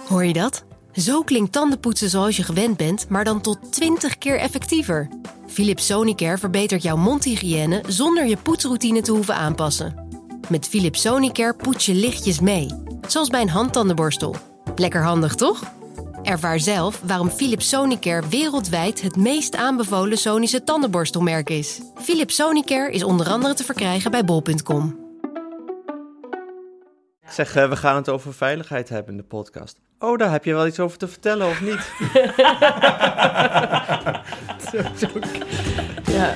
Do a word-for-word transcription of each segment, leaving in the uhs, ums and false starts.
Hoor je dat? Zo klinkt tandenpoetsen zoals je gewend bent, maar dan tot twintig keer effectiever. Philips Sonicare verbetert jouw mondhygiëne zonder je poetsroutine te hoeven aanpassen. Met Philips Sonicare poets je lichtjes mee, zoals bij een handtandenborstel. Lekker handig, toch? Ervaar zelf waarom Philips Sonicare wereldwijd het meest aanbevolen Sonische tandenborstelmerk is. Philips Sonicare is onder andere te verkrijgen bij bol punt com. Ik zeg, uh, we gaan het over veiligheid hebben in de podcast. Oh, daar heb je wel iets over te vertellen, of niet? zo, zo. Ja.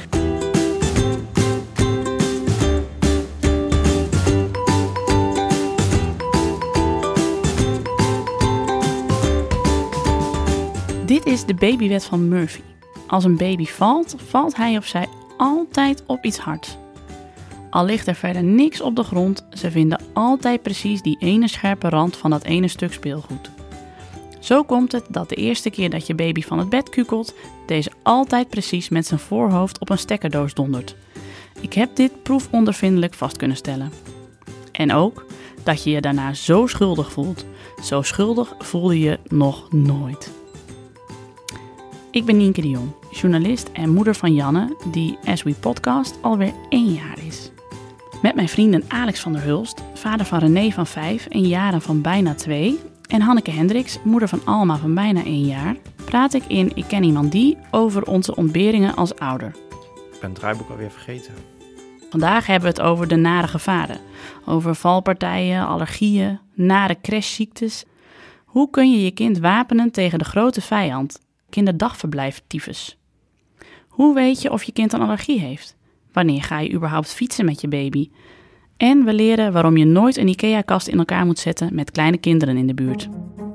Dit is de babywet van Murphy. Als een baby valt, valt hij of zij altijd op iets hards. Al ligt er verder niks op de grond, ze vinden altijd precies die ene scherpe rand van dat ene stuk speelgoed. Zo komt het dat de eerste keer dat je baby van het bed kukelt, deze altijd precies met zijn voorhoofd op een stekkerdoos dondert. Ik heb dit proefondervindelijk vast kunnen stellen. En ook dat je je daarna zo schuldig voelt. Zo schuldig voelde je nog nooit. Ik ben Nienke de Jong, journalist en moeder van Janne, die As We Podcast alweer één jaar is. Met mijn vrienden Alex van der Hulst, vader van René van vijf en Jaren van bijna twee, en Hanneke Hendricks, moeder van Alma van bijna één jaar, praat ik in Ik Ken Iemand Die over onze ontberingen als ouder. Ik ben het draaiboek alweer vergeten. Vandaag hebben we het over de nare gevaren, over valpartijen, allergieën, nare crashziektes. Hoe kun je je kind wapenen tegen de grote vijand? Kinderdagverblijf tyfus. Hoe weet je of je kind een allergie heeft? Wanneer ga je überhaupt fietsen met je baby? En we leren waarom je nooit een IKEA-kast in elkaar moet zetten met kleine kinderen in de buurt.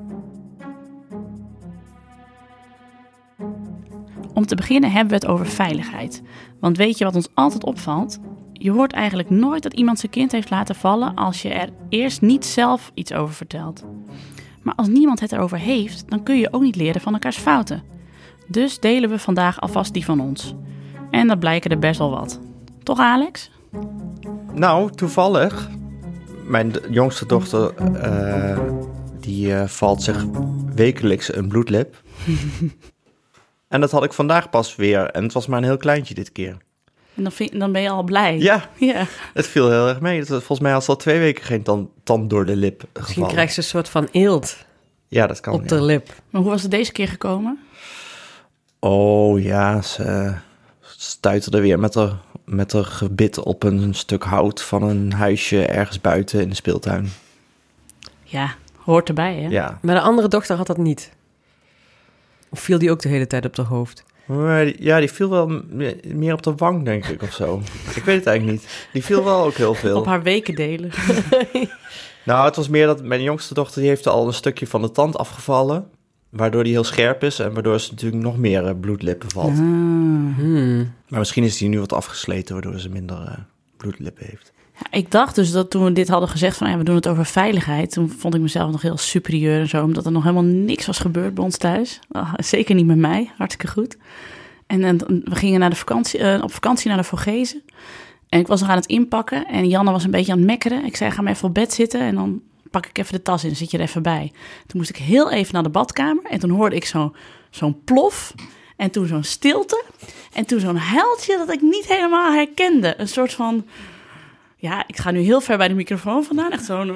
Om te beginnen hebben we het over veiligheid. Want weet je wat ons altijd opvalt? Je hoort eigenlijk nooit dat iemand zijn kind heeft laten vallen als je er eerst niet zelf iets over vertelt. Maar als niemand het erover heeft, dan kun je ook niet leren van elkaars fouten. Dus delen we vandaag alvast die van ons. En dat blijken er best wel wat. Toch, Alex? Nou, toevallig. Mijn d- jongste dochter, uh, die uh, valt zich wekelijks een bloedlip. En dat had ik vandaag pas weer. En het was maar een heel kleintje dit keer. En dan, vind, dan ben je al blij. Ja, ja, het viel heel erg mee. Volgens mij had ze al twee weken geen tand, tand door de lip gevallen. Misschien krijgt ze een soort van eelt ja, dat kan, op ja. de lip. Maar hoe was het deze keer gekomen? Oh ja, ze stuiterde weer met haar, met haar gebit op een stuk hout van een huisje ergens buiten in de speeltuin. Ja, hoort erbij, hè? Ja. Maar de andere dochter had dat niet. Of viel die ook de hele tijd op haar hoofd? Maar die, ja, die viel wel meer op de wang, denk ik, of zo. Ik weet het eigenlijk niet. Die viel wel ook heel veel. Op haar wekendelen. Nou, het was meer dat mijn jongste dochter, die heeft al een stukje van de tand afgevallen, waardoor die heel scherp is en waardoor ze natuurlijk nog meer uh, bloedlippen valt. Ah. Hmm. Maar misschien is die nu wat afgesleten, waardoor ze minder uh, bloedlippen heeft. Ja, ik dacht dus dat toen we dit hadden gezegd van ja, we doen het over veiligheid, toen vond ik mezelf nog heel superieur en zo, omdat er nog helemaal niks was gebeurd bij ons thuis. Oh, zeker niet met mij, hartstikke goed. En, en we gingen naar de vakantie, uh, op vakantie naar de Vogezen. En ik was nog aan het inpakken en Janne was een beetje aan het mekkeren. Ik zei, ga maar even op bed zitten en dan pak ik even de tas in, dan zit je er even bij. Toen moest ik heel even naar de badkamer en toen hoorde ik zo, zo'n plof en toen zo'n stilte en toen zo'n huiltje dat ik niet helemaal herkende. Een soort van, ja, ik ga nu heel ver bij de microfoon vandaan, echt zo'n,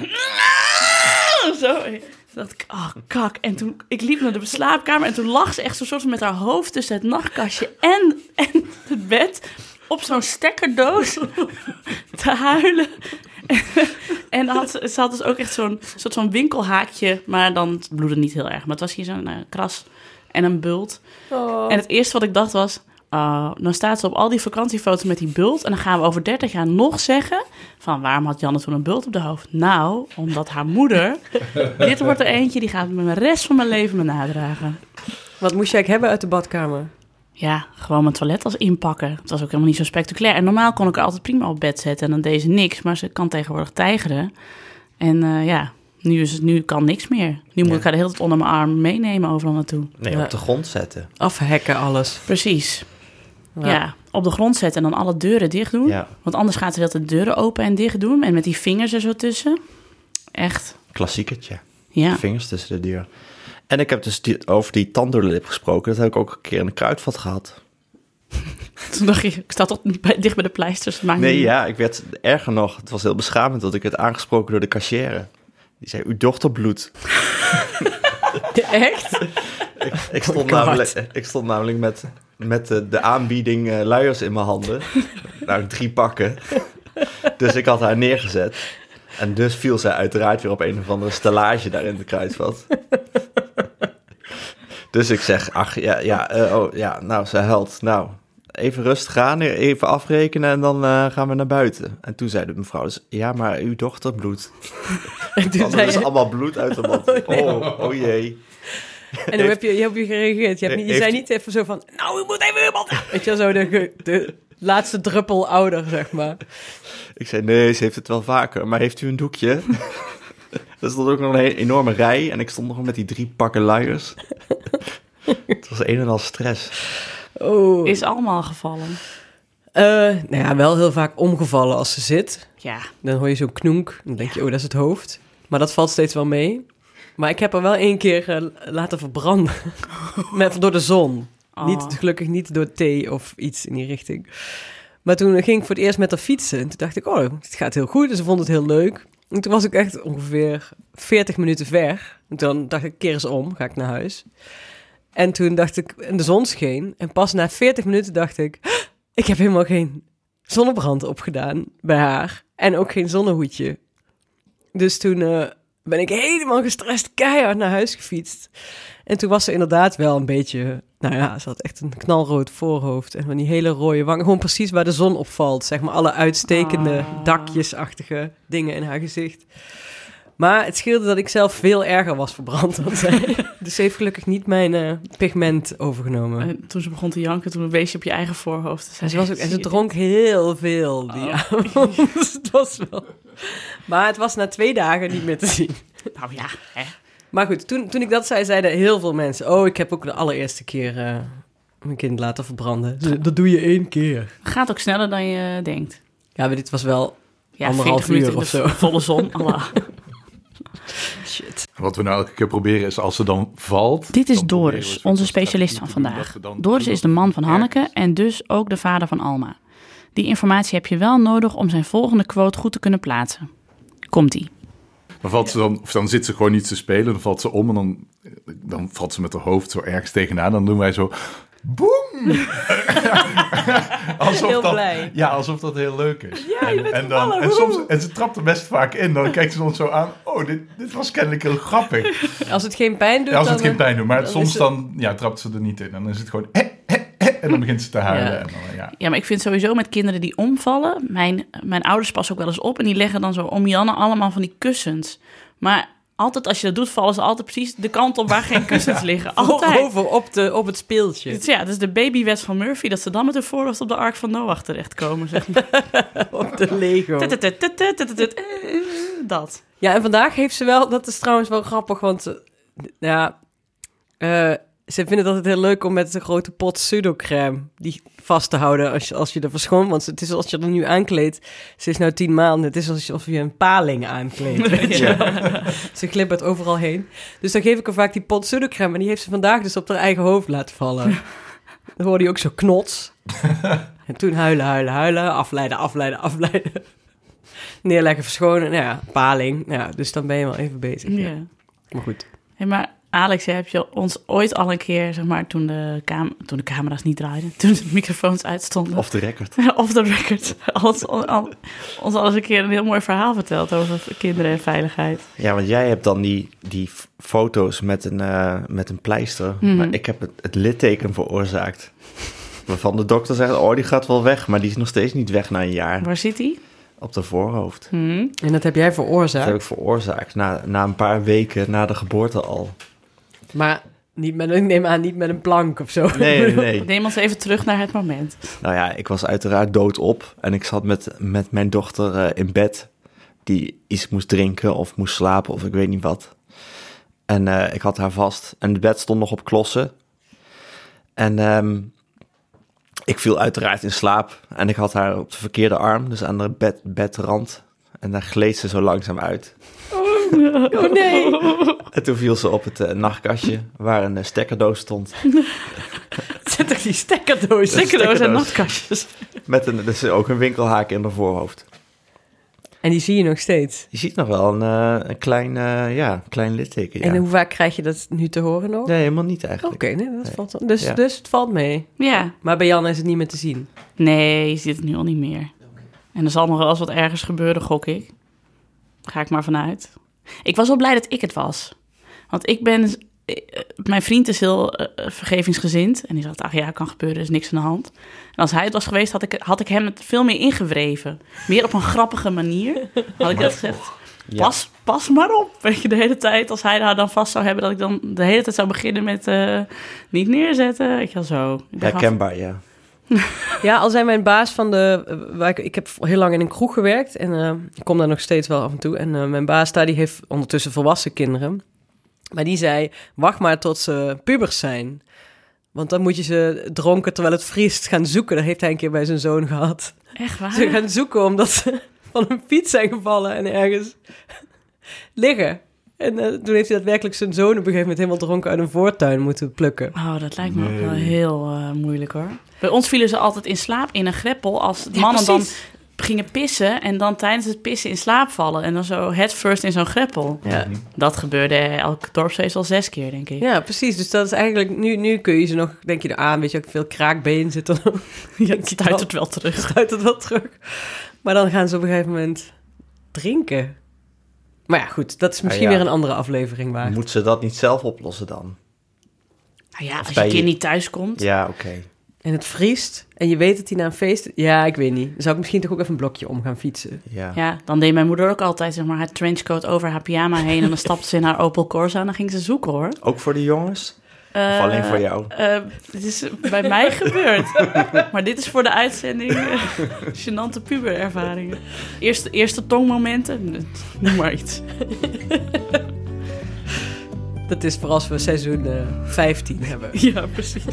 zo. Toen dacht ik, oh kak. En toen, ik liep naar de slaapkamer en toen lag ze echt zo'n soort van met haar hoofd tussen het nachtkastje en, en het bed op zo'n stekkerdoos te huilen. En had ze, ze had dus ook echt zo'n soort van winkelhaakje, maar dan het bloedde niet heel erg. Maar het was hier zo'n uh, kras en een bult. Oh. En het eerste wat ik dacht was, uh, dan staat ze op al die vakantiefoto's met die bult. En dan gaan we over dertig jaar nog zeggen van waarom had Janne toen een bult op de hoofd? Nou, omdat haar moeder, dit wordt er eentje, die gaat me de rest van mijn leven me nadragen. Wat moest jij hebben uit de badkamer? Ja, gewoon mijn toilet als inpakken. Het was ook helemaal niet zo spectaculair. En normaal kon ik haar altijd prima op bed zetten en dan deed ze niks. Maar ze kan tegenwoordig tijgeren. En uh, ja, nu, is het, nu kan niks meer. Nu moet ja. ik haar de hele tijd onder mijn arm meenemen overal naartoe. Nee, ja. op de grond zetten. Afhekken alles. Precies. Ja. Ja. Op de grond zetten en dan alle deuren dicht doen. Ja. Want anders gaat ze de deuren open en dicht doen. En met die vingers er zo tussen. Echt. Klassiekertje. Ja. Vingers tussen de deur. En ik heb dus die, over die tand door de lip gesproken. Dat heb ik ook een keer in een kruidvat gehad. Toen dacht je, ik sta toch niet bij, dicht bij de pleisters. Maakt Nee, niet. ja, ik werd erger nog. Het was heel beschamend dat ik werd aangesproken door de cashier. Die zei, uw dochter bloedt. Echt? ik, ik, stond God. namelijk, ik stond namelijk met, met de, de aanbieding uh, luiers in mijn handen. Nou, drie pakken. Dus ik had haar neergezet. En dus viel zij uiteraard weer op een of andere stellage daar in de kruidvat. Dus ik zeg, ach, ja, ja, uh, oh, ja, nou, ze huilt. Nou, even rustig aan, even afrekenen en dan uh, gaan we naar buiten. En toen zei de mevrouw, dus, ja, maar uw dochter bloedt. En toen Er zei is je, allemaal bloed uit de mond. Oh, oh jee. en hoe heb je, je, heb je gereageerd? Je, hebt niet, je Heeft- zei niet even zo van, nou, u moet even iemand... Weet je wel, zo de, ge- de laatste druppel ouder, zeg maar. Ik zei, nee, ze heeft het wel vaker, maar heeft u een doekje? Er stond ook nog een hele enorme rij en ik stond nog met die drie pakken luiers. Het was een en al stress. Oh. Is allemaal gevallen. Uh, nou ja, wel heel vaak omgevallen als ze zit. Ja. Dan hoor je zo'n knoenk. Dan denk je, oh, dat is het hoofd. Maar dat valt steeds wel mee. Maar ik heb er wel één keer uh, laten verbranden. Met, door de zon. Oh. Niet, gelukkig niet door thee of iets in die richting. Maar toen ging ik voor het eerst met haar fietsen. En toen dacht ik, oh, het gaat heel goed. Dus ze vond het heel leuk. En toen was ik echt ongeveer veertig minuten ver. En toen dacht ik, keer eens om, ga ik naar huis. En toen dacht ik, en de zon scheen. En pas na veertig minuten dacht ik, ik heb helemaal geen zonnebrand opgedaan bij haar. En ook geen zonnehoedje. Dus toen uh, ben ik helemaal gestrest keihard naar huis gefietst. En toen was ze inderdaad wel een beetje... Nou ja, ze had echt een knalrood voorhoofd. En van die hele rode wangen. Gewoon precies waar de zon op valt. Zeg maar alle uitstekende Oh. dakjesachtige dingen in haar gezicht. Maar het scheelde dat ik zelf veel erger was verbrand dan zij. Dus ze heeft gelukkig niet mijn uh, pigment overgenomen. En toen ze begon te janken, toen wees je op je eigen voorhoofd. En ze, was ook, en ze dronk heel veel die Oh. avond. Dus het was wel... Maar het was na twee dagen niet meer te zien. Nou ja, hè. Maar goed, toen, toen ik dat zei, zeiden heel veel mensen... Oh, ik heb ook de allereerste keer uh, mijn kind laten verbranden. Dus dat doe je één keer. Gaat ook sneller dan je denkt. Ja, maar dit was wel Ja, anderhalf veertig uur minuten of in zo. de volle zon. Allah. Shit. Wat we nou elke keer proberen is als ze dan valt... Dit is dan proberen we Doris, zo onze te sterk specialist van te doen dat vandaag. we dan- Doris is de man van Hanneke ergens- en dus ook de vader van Alma. Die informatie heb je wel nodig om zijn volgende quote goed te kunnen plaatsen. Komt-ie. Dan valt ze dan, of dan zit ze gewoon niet te spelen, dan valt ze om en dan, dan valt ze met haar hoofd zo ergens tegenaan. Dan doen wij zo, boem! alsof Heel dat, blij. Ja, alsof dat heel leuk is. Ja, je en, bent en, dan, gevallen, en, soms, woehoe. en ze trapt er best vaak in. Dan kijkt ze ons zo aan, oh, dit, dit was kennelijk heel grappig. Als het geen pijn doet, Ja, als het dan... geen pijn doet, maar dan soms is het- dan ja, trapt ze er niet in. En dan is het gewoon, eh, eh, eh, en dan begint ze te huilen. Ja. En dan, ja. Ja, maar ik vind sowieso met kinderen die omvallen... Mijn, mijn ouders passen ook wel eens op en die leggen dan zo om Janne allemaal van die kussens. Maar altijd als je dat doet, vallen ze altijd precies de kant op waar geen kussens liggen. Altijd. Over op, de, op het speeltje. Dus ja, dat is de babywet van Murphy, dat ze dan met hun voorhoofd op de Ark van Noach terechtkomen, zeg maar. Op de Lego. Dat. Ja, en vandaag heeft ze wel... Dat is trouwens wel grappig, want... uh, ja, uh, ze vinden het altijd heel leuk om met een grote pot pseudocrème... die vast te houden als je, als je er verschoont. Want het is als je er nu aankleedt... Ze is nou tien maanden. Het is alsof je een paling aankleedt. Weet je wel. Ze glibbert overal heen. Dus dan geef ik haar vaak die pot pseudocrème... en die heeft ze vandaag dus op haar eigen hoofd laten vallen. Dan hoorde je ook zo knots. En toen huilen, huilen, huilen. Afleiden, afleiden, afleiden. Neerleggen, verschonen. Nou ja, paling. Nou ja, dus dan ben je wel even bezig. Ja. Ja. Maar goed. Hey, maar Alex, heb je ons ooit al een keer, zeg maar, toen de, cam- toen de camera's niet draaiden, toen de microfoons uitstonden, Off the record. off the record, ons, al, ons al eens een keer een heel mooi verhaal verteld over kinderen en veiligheid. Ja, want jij hebt dan die, die f- foto's met een, uh, met een pleister. Mhm. Maar ik heb het, het litteken veroorzaakt. Waarvan de dokter zegt, oh, die gaat wel weg. Maar die is nog steeds niet weg na een jaar. Waar zit hij? Op de voorhoofd. Hm. En dat heb jij Dat veroorzaakt. heb ik veroorzaakt. Na, na een paar weken na de geboorte al. Maar niet met, ik neem aan, niet met een plank of zo. Nee, nee, nee. Neem ons even terug naar het moment. Nou ja, ik was uiteraard doodop. En ik zat met, met mijn dochter uh, in bed. Die iets moest drinken of moest slapen of ik weet niet wat. En uh, ik had haar vast. En het bed stond nog op klossen. En um, ik viel uiteraard in slaap. En ik had haar op de verkeerde arm. Dus aan de bed, bedrand. En daar gleed ze zo langzaam uit. Oh nee. En toen viel ze op het uh, nachtkastje waar een uh, stekkerdoos stond. Zet toch die stekkerdoos? Stekkerdoos en nachtkastjes. Met een, dus ook een winkelhaak in haar voorhoofd. En die zie je nog steeds? Je ziet nog wel een, uh, een klein, uh, ja, klein litteken, ja. En hoe vaak krijg je dat nu te horen nog? Nee, helemaal niet eigenlijk. Oké, okay, nee, dat nee. valt dan. Dus, ja. dus het valt mee. Ja. Maar bij Jan is het niet meer te zien? Nee, je ziet het nu al niet meer. En er zal nog wel eens wat ergens gebeuren, gok ik. Ga ik maar vanuit. Ik was wel blij dat ik het was. Want ik ben... Mijn vriend is heel uh, vergevingsgezind. En die zegt, ach ja, kan gebeuren, er is niks aan de hand. En als hij het was geweest, had ik, had ik hem het veel meer ingewreven. Meer op een grappige manier. Had ik dat gezegd. Pas, ja. pas maar op. Weet je, de hele tijd, als hij daar dan vast zou hebben... dat ik dan de hele tijd zou beginnen met uh, niet neerzetten. Weet je wel zo. Herkenbaar, ja. Ja, al zijn mijn baas van de... Uh, ik, ik heb heel lang in een kroeg gewerkt. En uh, ik kom daar nog steeds wel af en toe. En uh, mijn baas daar, die heeft ondertussen volwassen kinderen... Maar die zei, wacht maar tot ze pubers zijn. Want dan moet je ze dronken terwijl het vriest gaan zoeken. Dat heeft hij een keer bij zijn zoon gehad. Echt waar? Ze gaan zoeken omdat ze van een fiets zijn gevallen en ergens liggen. En uh, toen heeft hij daadwerkelijk zijn zoon op een gegeven moment helemaal dronken uit een voortuin moeten plukken. Oh, dat lijkt me nee. ook wel heel uh, moeilijk hoor. Bij ons vielen ze altijd in slaap in een greppel als ja, mannen precies. dan... gingen pissen en dan tijdens het pissen in slaap vallen... en dan zo head first in zo'n greppel. Ja. Dat gebeurde elke dorpsfeest al zes keer, denk ik. Ja, precies. Dus dat is eigenlijk... Nu, nu kun je ze nog... Denk je, aan, weet je, ook veel kraakbeen zit er nog. Ja, het stuit het wel terug. Stuit het wel terug. Maar dan gaan ze op een gegeven moment drinken. Maar ja, goed. Dat is misschien ah, ja. weer een andere aflevering waard. Moet ze dat niet zelf oplossen dan? Nou ja, of als je kind je... niet thuis komt. Ja, oké. Okay. En het vriest en je weet dat hij naar een feest... Ja, ik weet niet. Dan zou ik misschien toch ook even een blokje om gaan fietsen. Ja, ja dan deed mijn moeder ook altijd zeg maar, haar trenchcoat over haar pyjama heen... en dan stapte ze in haar Opel Corsa en dan ging ze zoeken, hoor. Ook voor de jongens? Uh, of alleen voor jou? Uh, dit is bij mij gebeurd. Maar dit is voor de uitzending uh, gênante puberervaringen. Eerste, eerste tongmomenten, noem maar iets. Dat is voor als we seizoen uh, vijftien hebben. Ja, precies.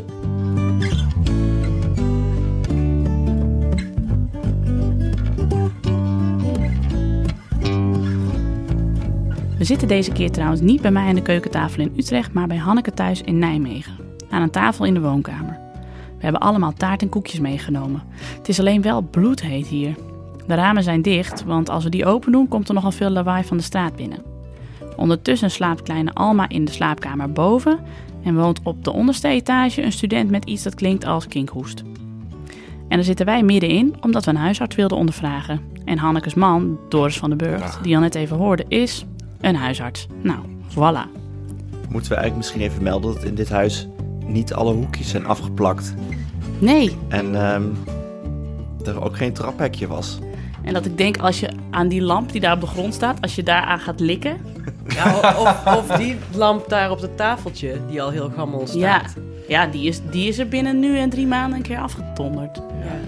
We zitten deze keer trouwens niet bij mij aan de keukentafel in Utrecht... maar bij Hanneke thuis in Nijmegen. Aan een tafel in de woonkamer. We hebben allemaal taart en koekjes meegenomen. Het is alleen wel bloedheet hier. De ramen zijn dicht, want als we die open doen... komt er nogal veel lawaai van de straat binnen. Ondertussen slaapt kleine Alma in de slaapkamer boven... en woont op de onderste etage een student met iets dat klinkt als kinkhoest. En daar zitten wij middenin, omdat we een huisarts wilden ondervragen. En Hannekes man, Doris van den Burgt, die al net even hoorde, is... een huisarts. Nou, voilà. Moeten we eigenlijk misschien even melden dat in dit huis niet alle hoekjes zijn afgeplakt. Nee. En um, er ook geen traphekje was. En dat ik denk, als je aan die lamp die daar op de grond staat, als je daaraan gaat likken... Ja, of, of die lamp daar op het tafeltje, die al heel gammel staat. Ja, ja die, is, die is er binnen nu en drie maanden een keer afgetonderd. Ja.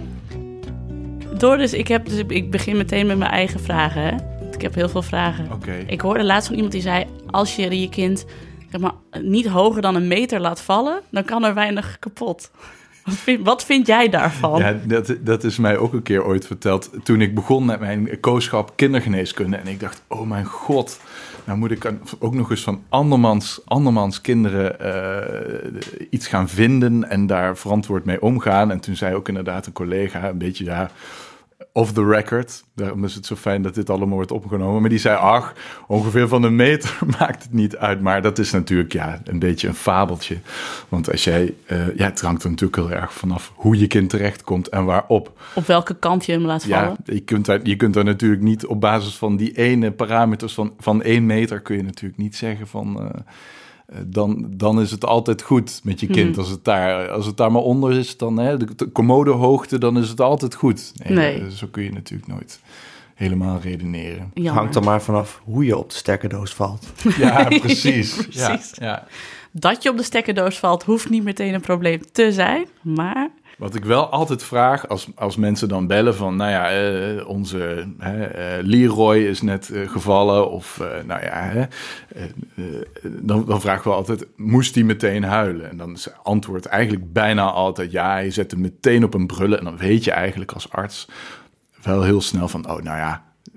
Doris, ik, heb dus, ik begin meteen met mijn eigen vragen, hè. Ik heb heel veel vragen. Okay. Ik hoorde laatst van iemand die zei... als je je kind zeg maar, niet hoger dan een meter laat vallen... dan kan er weinig kapot. Wat vind, wat vind jij daarvan? Ja, dat, dat is mij ook een keer ooit verteld... toen ik begon met mijn kooschap kindergeneeskunde... en ik dacht, oh mijn god... nou moet ik ook nog eens van andermans, andermans kinderen uh, iets gaan vinden... en daar verantwoord mee omgaan. En toen zei ook inderdaad een collega een beetje... ja. Off the record, daarom is het zo fijn dat dit allemaal wordt opgenomen. Maar die zei, ach, ongeveer van een meter maakt het niet uit. Maar dat is natuurlijk ja, een beetje een fabeltje. Want als jij, uh, ja, het hangt er natuurlijk heel erg vanaf hoe je kind terechtkomt en waarop. Op welke kant je hem laat vallen. Ja, je kunt daar, je kunt daar natuurlijk niet op basis van die ene parameters van, van één meter... kun je natuurlijk niet zeggen van... Uh, Dan, dan is het altijd goed met je kind. Mm. Als, het daar, als het daar maar onder is, dan hè, de, de commodehoogte, dan is het altijd goed. Nee, nee. Zo kun je natuurlijk nooit helemaal redeneren. Het hangt er maar vanaf hoe je op de stekkerdoos valt. Ja, precies. precies. Ja, ja. Dat je op de stekkerdoos valt, hoeft niet meteen een probleem te zijn, maar... Wat ik wel altijd vraag, als, als mensen dan bellen van... nou ja, uh, onze uh, Leroy is net uh, gevallen of uh, nou ja... Uh, uh, dan, dan vragen we altijd, moest hij meteen huilen? En dan is het antwoord eigenlijk bijna altijd... ja, je zet hem meteen op een brullen... en dan weet je eigenlijk als arts wel heel snel van... oh, nou ja,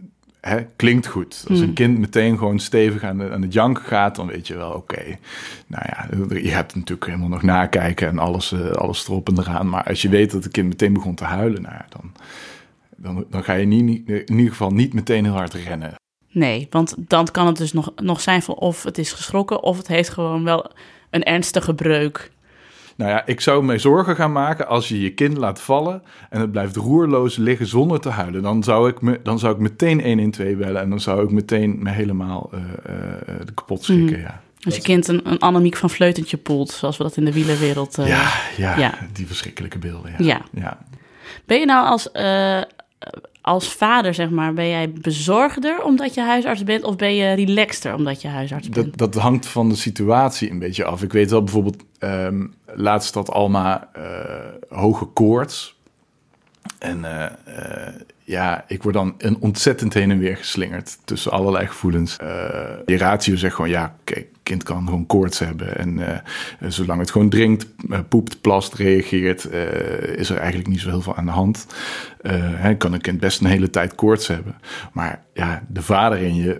hè, klinkt goed. Als Hmm. een kind meteen gewoon stevig aan, de, aan het janken gaat, dan weet je wel, oké. Okay, nou ja, je hebt natuurlijk helemaal nog nakijken en alles, uh, alles erop en eraan. Maar als je weet dat het kind meteen begon te huilen, nou ja, dan, dan, dan ga je niet, in ieder geval niet meteen heel hard rennen. Nee, want dan kan het dus nog, nog zijn van of het is geschrokken of het heeft gewoon wel een ernstige breuk. Nou ja, ik zou me zorgen gaan maken als je je kind laat vallen en het blijft roerloos liggen zonder te huilen. Dan zou ik, me, dan zou ik meteen honderdtwaalf bellen en dan zou ik meteen me helemaal uh, uh, kapot schrikken, mm. ja. Als je kind een, een Annemiek van Vleutentje poelt, zoals we dat in de wielerwereld... Uh, ja, ja, ja, die verschrikkelijke beelden, ja. ja. ja. Ben je nou als... Uh, Als vader, zeg maar, ben jij bezorgder omdat je huisarts bent of ben je relaxter omdat je huisarts bent? Dat, dat hangt van de situatie een beetje af. Ik weet wel bijvoorbeeld, um, laatst had Alma uh, hoge koorts. En uh, uh, ja, ik word dan een ontzettend heen en weer geslingerd tussen allerlei gevoelens. Uh, die ratio zegt gewoon, ja, kijk, kind kan gewoon koorts hebben. En uh, zolang het gewoon drinkt, uh, poept, plast, reageert, uh, is er eigenlijk niet zo heel veel aan de hand. Uh, hè, kan een kind best een hele tijd koorts hebben. Maar ja, de vader in je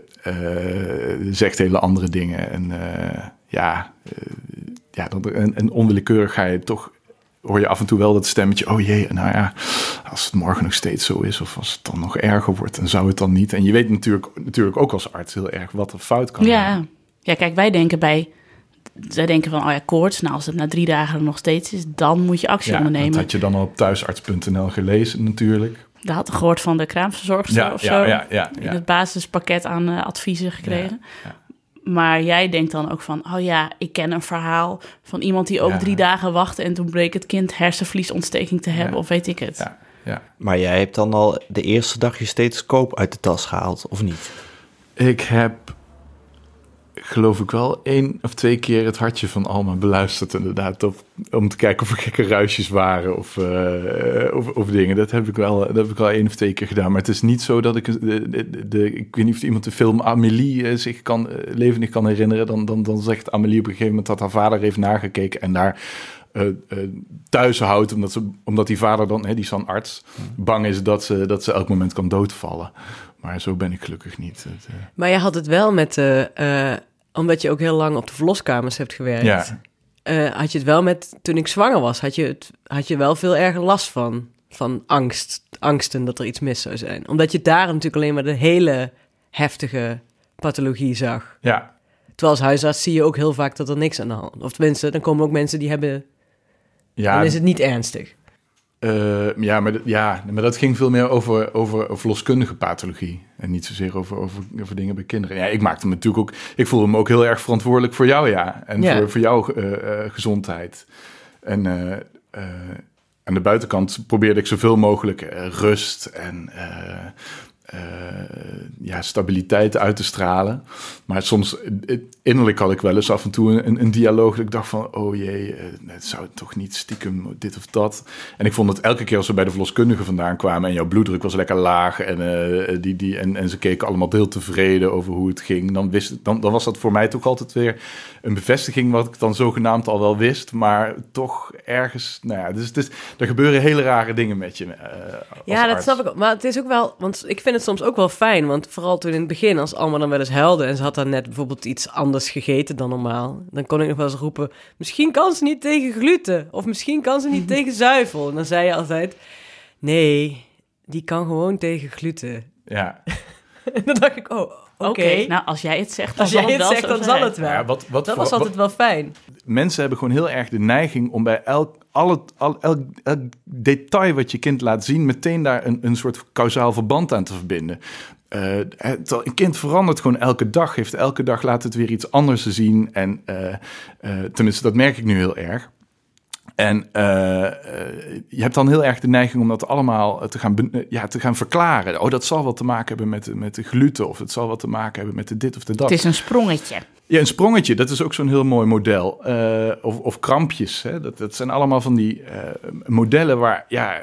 uh, zegt hele andere dingen. En uh, ja, uh, ja dan, en, en onwillekeurig ga je toch... hoor je af en toe wel dat stemmetje, oh jee, nou ja, als het morgen nog steeds zo is, of als het dan nog erger wordt, dan zou het dan niet. En je weet natuurlijk, natuurlijk ook als arts heel erg wat er fout kan ja. zijn. Ja, kijk, wij denken bij, zij denken van, oh ja, koorts, nou als het na drie dagen er nog steeds is, dan moet je actie ja, ondernemen. Dat had je dan al op thuisarts punt n l gelezen natuurlijk. Dat had ik gehoord van de kraamverzorgster ja, of ja, zo, ja, ja, ja. in het basispakket aan uh, adviezen gekregen. Ja, ja. Maar jij denkt dan ook van, oh ja, ik ken een verhaal van iemand die ook ja. drie dagen wachtte en toen bleek het kind hersenvliesontsteking te hebben, ja. of weet ik het. Ja, ja. Maar jij hebt dan al de eerste dag je stethoscoop uit de tas gehaald, of niet? Ik heb, geloof ik wel, één of twee keer het hartje van Alma beluisterd inderdaad, op, om te kijken of er gekke ruisjes waren of, uh, of, of dingen. Dat heb ik wel, dat heb ik wel één of twee keer gedaan. Maar het is niet zo dat ik, de, de, de, ik weet niet of iemand de film Amélie uh, zich kan, uh, levendig kan herinneren. Dan, dan, dan zegt Amélie op een gegeven moment dat haar vader heeft nagekeken en daar uh, uh, thuis houdt, omdat, ze, omdat die vader dan, hè, die is dan arts, bang is dat ze, dat ze elk moment kan doodvallen. Maar zo ben ik gelukkig niet. Het, uh... Maar je had het wel met, uh, uh, omdat je ook heel lang op de verloskamers hebt gewerkt. Ja. Uh, had je het wel met, toen ik zwanger was, had je, het, had je wel veel erger last van, van angst, angsten dat er iets mis zou zijn. Omdat je daar natuurlijk alleen maar de hele heftige pathologie zag. Ja. Terwijl als huisarts zie je ook heel vaak dat er niks aan de hand is. Of tenminste, dan komen ook mensen die hebben, Ja, dan is het niet ernstig. Uh, ja, maar, ja, maar dat ging veel meer over, over verloskundige pathologie. En niet zozeer over, over, over dingen bij kinderen. Ja, ik maakte me natuurlijk ook... Ik voelde me ook heel erg verantwoordelijk voor jou, ja. En ja. voor, voor jouw uh, uh, gezondheid. En uh, uh, aan de buitenkant probeerde ik zoveel mogelijk uh, rust en... Uh, Uh, ja, stabiliteit uit te stralen. Maar soms, innerlijk had ik wel eens af en toe een, een dialoog dat ik dacht van, oh jee, uh, het zou toch niet stiekem dit of dat. En ik vond het elke keer als we bij de verloskundige vandaan kwamen en jouw bloeddruk was lekker laag en, uh, die, die, en, en ze keken allemaal heel tevreden over hoe het ging, dan, wist, dan, dan was dat voor mij toch altijd weer een bevestiging wat ik dan zogenaamd al wel wist, maar toch ergens, nou ja, dus, dus er gebeuren hele rare dingen met je. Uh, ja, dat arts. snap ik ook. Maar het is ook wel, want ik vind het soms ook wel fijn, want vooral toen in het begin, als Alma dan wel eens huilde en ze had dan net bijvoorbeeld iets anders gegeten dan normaal, dan kon ik nog wel eens roepen, misschien kan ze niet tegen gluten, of misschien kan ze niet tegen zuivel. En dan zei je altijd, nee, die kan gewoon tegen gluten. Ja. En dan dacht ik, oh, oké. Okay. Okay, nou, als jij het zegt, dan als zal jij het het wel zegt, zo dan zijn. zal het wel. Ja, wat, wat dat voor, was altijd wat, wel fijn. Mensen hebben gewoon heel erg de neiging om bij elk, alle, al, elk, elk detail wat je kind laat zien, meteen daar een, een soort kausaal verband aan te verbinden. Uh, het, een kind verandert gewoon elke dag, heeft elke dag laat het weer iets anders te zien. En uh, uh, tenminste, dat merk ik nu heel erg. En uh, uh, je hebt dan heel erg de neiging om dat allemaal te gaan, uh, ja, te gaan verklaren. Oh, dat zal wat te maken hebben met, met de gluten, of het zal wat te maken hebben met de dit of de dat. Het is een sprongetje. Ja, een sprongetje, dat is ook zo'n heel mooi model. Uh, of, of krampjes, hè? Dat, dat zijn allemaal van die uh, modellen waar, ja,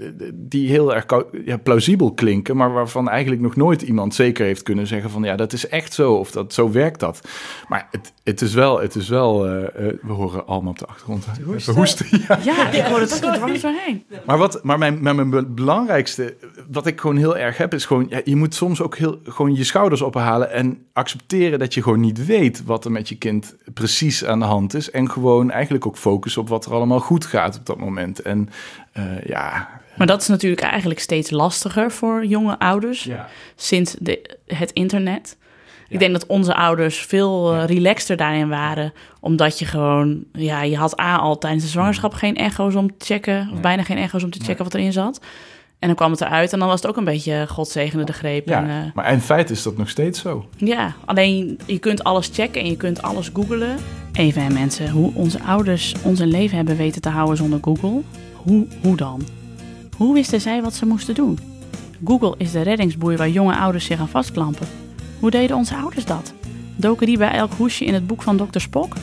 die heel erg ja, plausibel klinken, maar waarvan eigenlijk nog nooit iemand zeker heeft kunnen zeggen van, ja, dat is echt zo, of dat, zo werkt dat. Maar het, het is wel, het is wel uh, uh, we horen allemaal op de achtergrond. Even hoesten. Ja. Ja, ik hoor het ook er dwars doorheen. Maar, wat, maar mijn, mijn, mijn belangrijkste, wat ik gewoon heel erg heb, is gewoon, ja, je moet soms ook heel, gewoon je schouders ophalen en accepteren dat je gewoon niet weet wat er met je kind precies aan de hand is. En gewoon eigenlijk ook focussen op wat er allemaal goed gaat op dat moment. En uh, ja... Maar dat is natuurlijk eigenlijk steeds lastiger voor jonge ouders, Ja. sinds de, het internet. Ik denk dat onze ouders veel uh, relaxter daarin waren, omdat je gewoon, ja, je had A al tijdens de zwangerschap geen echo's om te checken, of Nee. bijna geen echo's om te checken Nee. wat erin zat. En dan kwam het eruit en dan was het ook een beetje God zegende de greep. Ja, En, uh, maar in feite is dat nog steeds zo. ja, alleen je kunt alles checken en je kunt alles googlen. Even hè mensen, hoe onze ouders ons een leven hebben weten te houden zonder Google. Hoe, hoe dan? Hoe wisten zij wat ze moesten doen? Google is de reddingsboei waar jonge ouders zich aan vastklampen. Hoe deden onze ouders dat? Doken die bij elk hoesje in het boek van dokter Spock?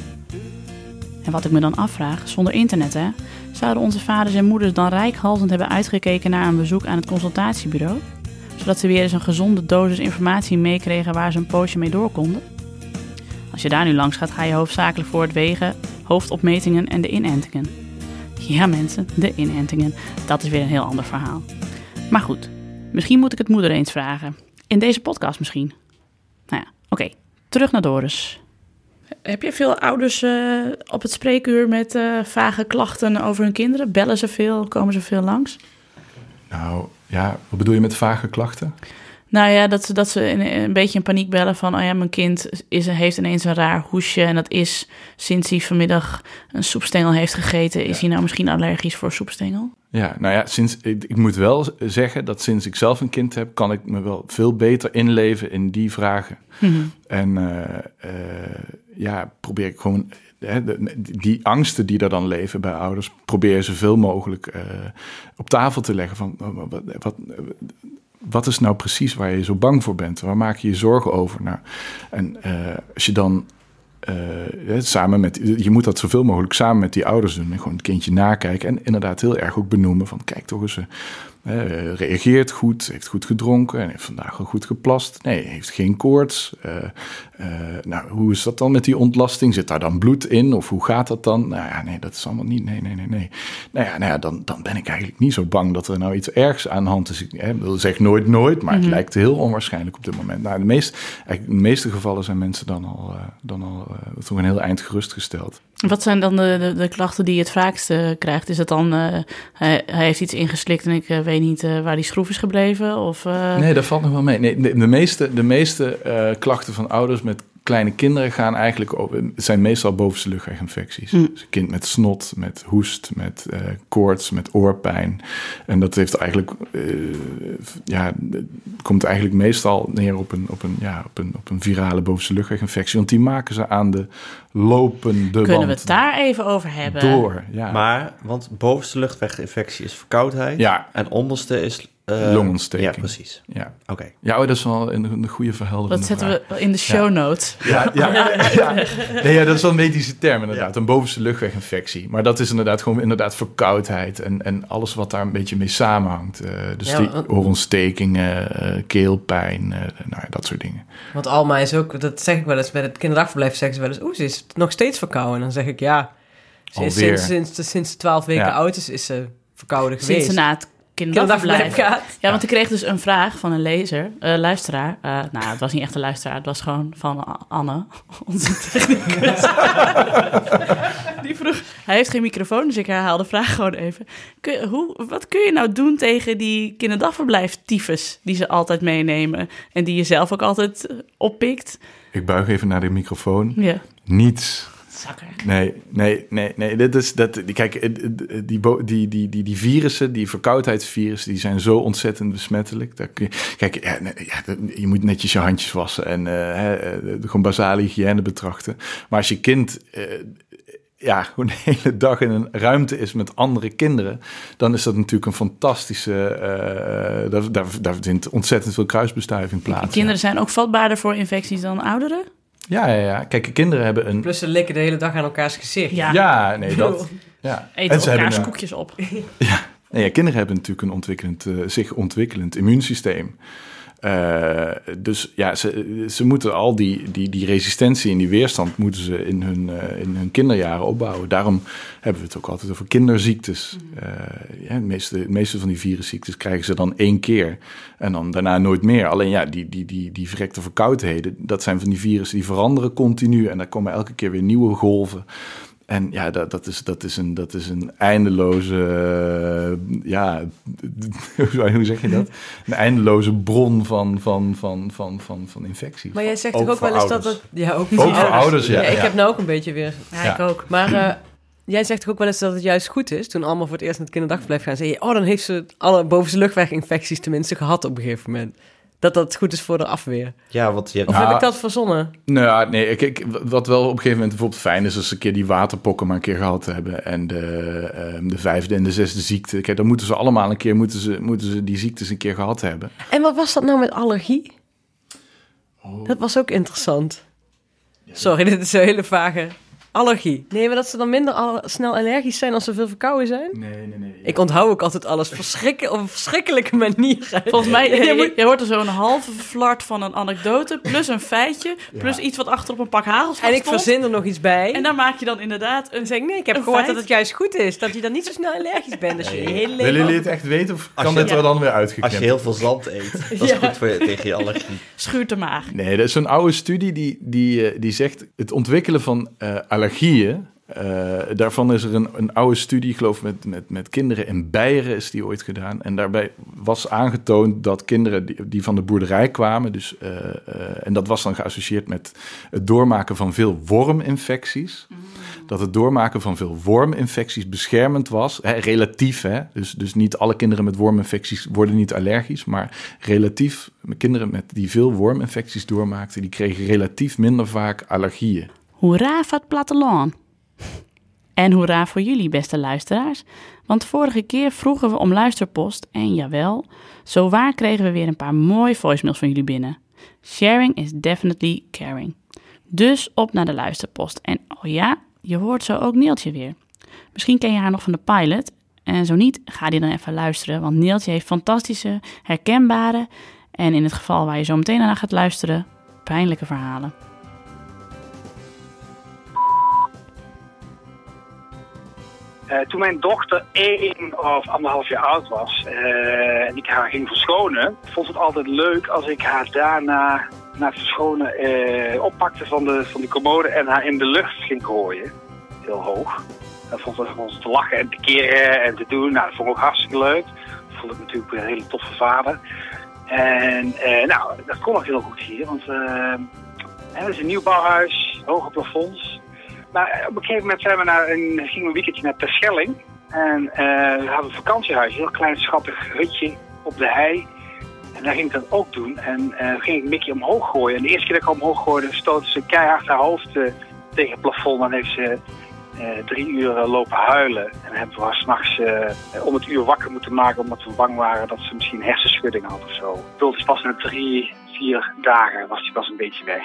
En wat ik me dan afvraag, zonder internet hè, zouden onze vaders en moeders dan reikhalzend hebben uitgekeken naar een bezoek aan het consultatiebureau? Zodat ze weer eens een gezonde dosis informatie meekregen waar ze een poosje mee door konden? Als je daar nu langs gaat, ga je hoofdzakelijk voor het wegen, hoofdopmetingen en de inentingen. Ja mensen, de inentingen. Dat is weer een heel ander verhaal. Maar goed, misschien moet ik het moeder eens vragen. In deze podcast misschien. Nou ja, oké. Okay. Terug naar Doris. Heb je veel ouders uh, op het spreekuur met uh, vage klachten over hun kinderen? Bellen ze veel? Komen ze veel langs? Nou, ja, wat bedoel je met vage klachten? Nou ja, dat ze, dat ze een, een beetje in paniek bellen van... oh ja, mijn kind is, heeft ineens een raar hoesje... en dat is sinds hij vanmiddag een soepstengel heeft gegeten... is ja. hij nou misschien allergisch voor soepstengel? Ja, nou ja, sinds, ik, ik moet wel zeggen dat sinds ik zelf een kind heb... kan ik me wel veel beter inleven in die vragen. Mm-hmm. En uh, uh, ja, probeer ik gewoon... Hè, de, die angsten die er dan leven bij ouders... probeer je zoveel mogelijk uh, op tafel te leggen van... wat, wat Wat is nou precies waar je zo bang voor bent? Waar maak je je zorgen over? Nou, en uh, als je dan uh, samen met... Je moet dat zoveel mogelijk samen met die ouders doen. En gewoon het kindje nakijken. En inderdaad heel erg ook benoemen van... Kijk toch eens, uh, reageert goed, heeft goed gedronken... en heeft vandaag al goed geplast. Nee, heeft geen koorts. Uh, uh, nou, hoe is dat dan met die ontlasting? Zit daar dan bloed in? Of hoe gaat dat dan? Nou ja, nee, dat is allemaal niet... Nee, nee, nee, nee. Nou ja, nou ja dan, dan ben ik eigenlijk niet zo bang... dat er nou iets ergs aan de hand is. Ik hè, wil zeggen nooit, nooit... maar mm-hmm. het lijkt heel onwaarschijnlijk op dit moment. Nou, de, meest, eigenlijk in de meeste gevallen zijn mensen dan al... Uh, dan al uh, toch een heel eind gerustgesteld. Wat zijn dan de, de, de klachten die je het vaakst uh, krijgt? Is dat dan... Uh, hij, hij heeft iets ingeslikt en ik uh, weet niet uh, waar die schroef is gebleven? Of, uh... Nee, dat valt nog wel mee. Nee, de, de meeste, de meeste uh, klachten van ouders met kleine kinderen gaan eigenlijk over... Het zijn meestal bovenste luchtweginfecties. Mm. Dus een kind met snot, met hoest, met uh, koorts, met oorpijn. En dat heeft eigenlijk... Uh, ja, komt eigenlijk meestal neer op een, op een, ja, op een, op een virale bovenste luchtweginfectie. Want die maken ze aan de lopende band. Kunnen we het daar even over hebben? Door, ja. Maar, want bovenste luchtweginfectie is verkoudheid. Ja. En onderste is... Uh, longontsteking. Ja, precies. Ja. Oké. Okay. Ja, oh, dat is wel een, een goede verhelderende Dat zetten vraag. we in de show notes. Ja, ja, ja, ja. Nee, ja, dat is wel een medische term inderdaad. Ja. Een bovenste luchtweginfectie. Maar dat is inderdaad gewoon inderdaad verkoudheid en, en alles wat daar een beetje mee samenhangt. Uh, dus ja, die oorontstekingen, uh, keelpijn, uh, nou ja, dat soort dingen. Want Alma is ook, dat zeg ik wel eens, bij het kinderdagverblijf zeggen ze wel eens, oeh, ze is nog steeds verkouden. En dan zeg ik, ja, ze is sinds, sinds, sinds twaalf weken ja. oud is, is ze verkouden geweest. Sinds ze na het kinderdagverblijf gaat. Ja, want ik kreeg dus een vraag van een lezer, uh, luisteraar. Uh, nou, het was niet echt een luisteraar, het was gewoon van Anne, onze technicus. Die vroeg, hij heeft geen microfoon, dus ik herhaal de vraag gewoon even. Kun, hoe, wat kun je nou doen tegen die kinderdagverblijf-tyfus die ze altijd meenemen en die je zelf ook altijd oppikt? Ik buig even naar de microfoon. Ja. Niets. Zakker. Nee, nee, nee, nee. Dit is, dat, kijk, die, die, die, die, die virussen, die verkoudheidsvirussen, die zijn zo ontzettend besmettelijk. Dat kun je, kijk, ja, ja, je moet netjes je handjes wassen en uh, hè, gewoon basale hygiëne betrachten. Maar als je kind uh, ja, gewoon de hele dag in een ruimte is met andere kinderen, dan is dat natuurlijk een fantastische... Uh, daar, daar, daar vindt ontzettend veel kruisbestuiving plaats. En kinderen zijn ook vatbaarder voor infecties dan ouderen? Ja, ja, ja. Kijk, kinderen hebben een... Plus ze likken de hele dag aan elkaars gezicht. Ja, ja nee, dat... Ja. Eten en elkaars een, koekjes op. Ja, nee, ja, kinderen hebben natuurlijk een ontwikkelend, uh, zich ontwikkelend immuunsysteem. Uh, dus ja, ze, ze moeten al die, die, die resistentie en die weerstand moeten ze in hun, uh, in hun kinderjaren opbouwen. Daarom hebben we het ook altijd over kinderziektes. Uh, ja, de, meeste, de meeste van die virusziektes krijgen ze dan één keer en dan daarna nooit meer. Alleen ja, die, die, die, die verrekte verkoudheden, dat zijn van die virussen die veranderen continu en daar komen elke keer weer nieuwe golven. En ja, dat, dat, is, dat, is een, dat is een eindeloze, uh, ja, hoe zeg je dat? Een eindeloze bron van, van, van, van, van, van infecties. Maar jij zegt toch ook, ook wel eens dat het... Ja, ook, ook voor ouders, ouders ja. ja. Ik ja. heb nou ook een beetje weer... Ja, ja. ik ook. Maar uh, jij zegt toch ook wel eens dat het juist goed is? Toen allemaal voor het eerst naar het kinderdagverblijf gaan, zei je, oh, dan heeft ze alle bovenste luchtweginfecties tenminste gehad op een gegeven moment. Dat dat goed is voor de afweer. Ja, want je hebt... Of heb nou, ik dat verzonnen? Nou, nee, ik, ik, wat wel op een gegeven moment bijvoorbeeld fijn is, als ze een keer die waterpokken maar een keer gehad hebben en de, um, de vijfde en de zesde ziekte. Kijk, dan moeten ze allemaal een keer, moeten ze, moeten ze die ziektes een keer gehad hebben. En wat was dat nou met allergie? Oh. Dat was ook interessant. Ja, Sorry, dit is een hele vage... Allergie. Nee, maar dat ze dan minder al, snel allergisch zijn als ze veel verkouden zijn? Nee, nee, nee. Ja. Ik onthoud ook altijd alles verschrik- op een verschrikkelijke manier. Volgens mij, je, je, je hoort er zo'n halve flart van een anekdote, plus een feitje, plus ja. iets wat achter op een pak hagelslag En ik stond. verzin er nog iets bij. En dan maak je dan inderdaad een... Dan zeg ik, nee, ik heb gehoord feit. dat het juist goed is, dat je dan niet zo snel allergisch bent. Dus je nee. hele Willen jullie het echt weten of kan je, dit ja. er dan weer uitgeknipt? Als je heel veel zand eet, dat is ja. goed voor je, tegen je allergie. Schuurt de maag. Nee, dat is zo'n oude studie die, die, die zegt, het ontwikkelen van uh, allergieën, Uh, daarvan is er een, een oude studie, ik geloof met, met, met kinderen in Beieren is die ooit gedaan. En daarbij was aangetoond dat kinderen die, die van de boerderij kwamen, dus, uh, uh, en dat was dan geassocieerd met het doormaken van veel worminfecties. Mm. Dat het doormaken van veel worminfecties beschermend was, hè, relatief. Hè, dus, dus niet alle kinderen met worminfecties worden niet allergisch, maar relatief, kinderen met die veel worminfecties doormaakten, die kregen relatief minder vaak allergieën. Hoera voor het platteland! En hoera voor jullie, beste luisteraars. Want vorige keer vroegen we om luisterpost en jawel, zowaar kregen we weer een paar mooie voicemails van jullie binnen. Sharing is definitely caring. Dus op naar de luisterpost. En oh ja, je hoort zo ook Neeltje weer. Misschien ken je haar nog van de pilot. En zo niet, ga die dan even luisteren. Want Neeltje heeft fantastische, herkenbare en in het geval waar je zo meteen naar gaat luisteren, pijnlijke verhalen. Uh, toen mijn dochter één of anderhalf jaar oud was uh, en ik haar ging verschonen, vond het altijd leuk als ik haar daarna na het verschonen uh, oppakte van de, van de commode en haar in de lucht ging gooien. Heel hoog. Dat vond ze gewoon te lachen en te keren en te doen. Nou, dat vond ik ook hartstikke leuk. Dat vond ik natuurlijk een hele toffe vader. En uh, nou, dat kon ook heel goed hier, want uh, het is een nieuwbouwhuis, hoge plafonds. Maar op een gegeven moment zijn we naar een, gingen we een weekendje naar Terschelling. En uh, we hadden een vakantiehuis, een heel klein schattig hutje op de hei. En daar ging ik dat ook doen. En uh, ging ik Mickey omhoog gooien. En de eerste keer dat ik omhoog gooide, stootte ze keihard haar hoofd uh, tegen het plafond. En heeft ze uh, drie uur uh, lopen huilen. En hebben we haar s'nachts uh, om het uur wakker moeten maken, omdat we bang waren dat ze misschien hersenschudding had of zo. Dus pas na drie, vier dagen was hij pas een beetje weg.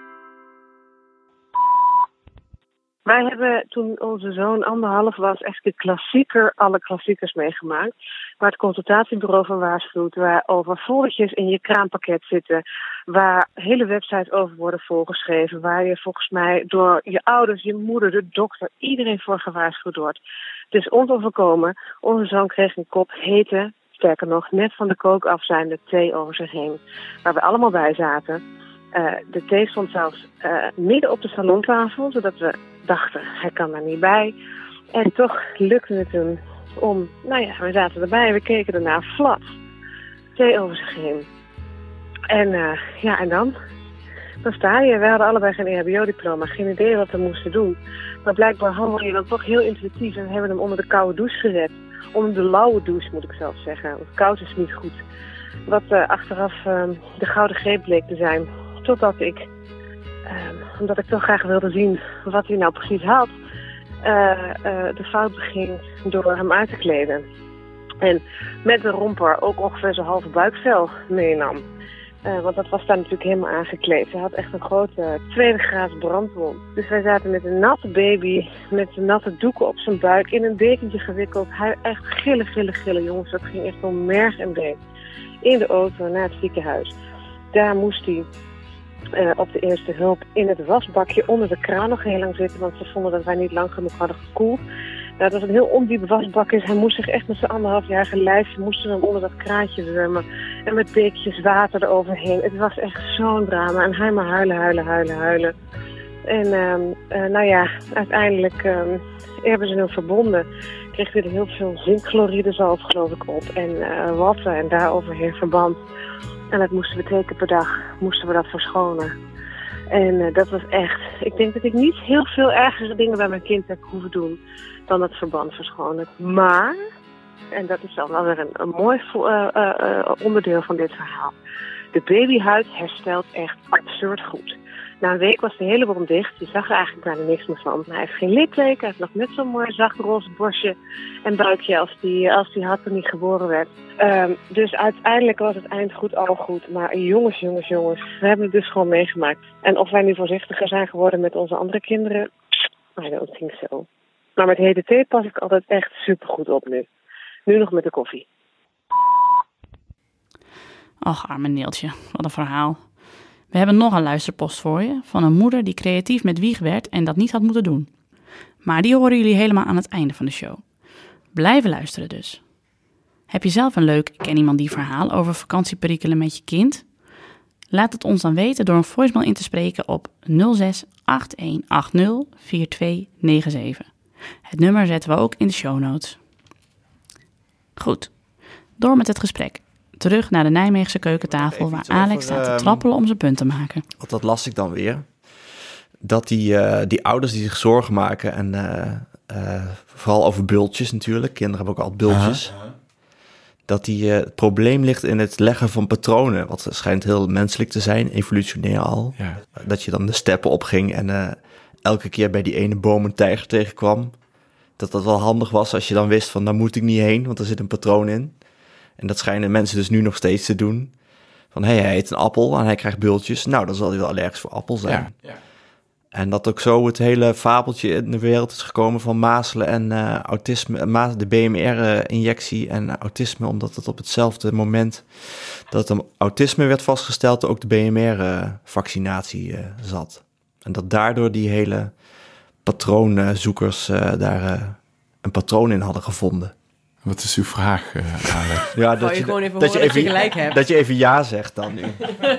Wij hebben toen onze zoon anderhalf was echt de klassieker, alle klassiekers meegemaakt. Waar het consultatiebureau van waarschuwt, waar overfolletjes in je kraampakket zitten. Waar hele websites over worden voorgeschreven. Waar je volgens mij door je ouders, je moeder, de dokter, iedereen voor gewaarschuwd wordt. Het is ons overkomen. Onze zoon kreeg een kop hete, sterker nog, net van de kook afzijnde thee over zich heen. Waar we allemaal bij zaten. Uh, de thee stond zelfs uh, midden op de salontafel, zodat we dachten, hij kan er niet bij. En toch lukte het hem om, nou ja, we zaten erbij, we keken ernaar, flat. Thee over zich heen. En uh, ja, en dan? Dan sta je, we hadden allebei geen E H B O-diploma, geen idee wat we moesten doen. Maar blijkbaar handel je dan toch heel intuïtief en hebben hem onder de koude douche gered. Onder de lauwe douche, moet ik zelf zeggen, want koud is niet goed. Wat uh, achteraf uh, de gouden greep bleek te zijn. Totdat ik, uh, omdat ik toch graag wilde zien wat hij nou precies had, uh, uh, de fout beging door hem uit te kleden. En met de romper ook ongeveer zo'n halve buikvel meenam. Uh, want dat was daar natuurlijk helemaal aangekleed. Hij had echt een grote uh, tweede graads brandwond. Dus wij zaten met een natte baby, met natte doeken op zijn buik, in een dekentje gewikkeld. Hij echt gillen, gillen, gillen, jongens. Dat ging echt om merg en been. in de auto naar het ziekenhuis. Daar moest hij uh, op de eerste hulp in het wasbakje onder de kraan nog heel lang zitten, want ze vonden dat wij niet lang genoeg hadden gekoeld. Nou, dat was een heel ondiep wasbak is. Hij moest zich echt met zijn anderhalfjarige lijfje moesten hem onder dat kraantje wurmen. En met beekjes water eroverheen. Het was echt zo'n drama. En hij maar huilen, huilen, huilen, huilen. En um, uh, nou ja, uiteindelijk um, hebben ze hem verbonden. Kreeg hij er heel veel zinkchloride zalf, geloof ik, op. En uh, watten en daaroverheen verband. En dat moesten we twee keer per dag moesten we dat verschonen. En uh, dat was echt... Ik denk dat ik niet heel veel ergere dingen bij mijn kind heb hoeven doen dan het verband verschonen. Maar, en dat is dan wel weer een, een mooi uh, uh, onderdeel van dit verhaal. De babyhuid herstelt echt absurd goed. Na een week was de hele wond dicht. Je zag er eigenlijk bijna niks meer van. Hij heeft geen litteken. Hij heeft nog net zo'n mooi zacht roze borstje en buikje als die, als die had toen hij geboren werd. Um, dus uiteindelijk was het eind goed, al goed. Maar jongens, jongens, jongens. We hebben het dus gewoon meegemaakt. En of wij nu voorzichtiger zijn geworden met onze andere kinderen, I don't think so. Maar met H D T pas ik altijd echt supergoed op nu. Nu nog met de koffie. Och, arme Neeltje. Wat een verhaal. We hebben nog een luisterpost voor je van een moeder die creatief met wieg werd en dat niet had moeten doen. Maar die horen jullie helemaal aan het einde van de show. Blijven luisteren dus. Heb je zelf een leuk ken iemand die verhaal over vakantieperikelen met je kind? Laat het ons dan weten door een voicemail in te spreken op nul zes acht een acht nul vier twee negen zeven. Het nummer zetten we ook in de show notes. Goed, door met het gesprek. Terug naar de Nijmeegse keukentafel waar Alex over, staat te uh, trappelen om zijn punt te maken. Want dat las ik dan weer. Dat die, uh, die ouders die zich zorgen maken en uh, uh, vooral over bultjes natuurlijk. Kinderen hebben ook altijd bultjes. Uh-huh. Dat die, uh, het probleem ligt in het leggen van patronen. Wat schijnt heel menselijk te zijn, evolutionair al. Ja. Dat je dan de steppen opging en uh, elke keer bij die ene boom een tijger tegenkwam. Dat dat wel handig was als je dan wist van daar moet ik niet heen, want er zit een patroon in. En dat schijnen mensen dus nu nog steeds te doen. Van, hé, hey, hij eet een appel en hij krijgt bultjes. Nou, dan zal hij wel allergisch voor appel zijn. Ja, ja. En dat ook zo het hele fabeltje in de wereld is gekomen van mazelen en uh, autisme. De B M R-injectie en uh, autisme, omdat het op hetzelfde moment dat er autisme werd vastgesteld, ook de B M R-vaccinatie uh, zat. En dat daardoor die hele patroonzoekers uh, daar uh, een patroon in hadden gevonden. Wat is uw vraag, uh, Alex? Ja, dat je, je gewoon even dat je even, je gelijk hebt. Dat je even ja zegt dan nu.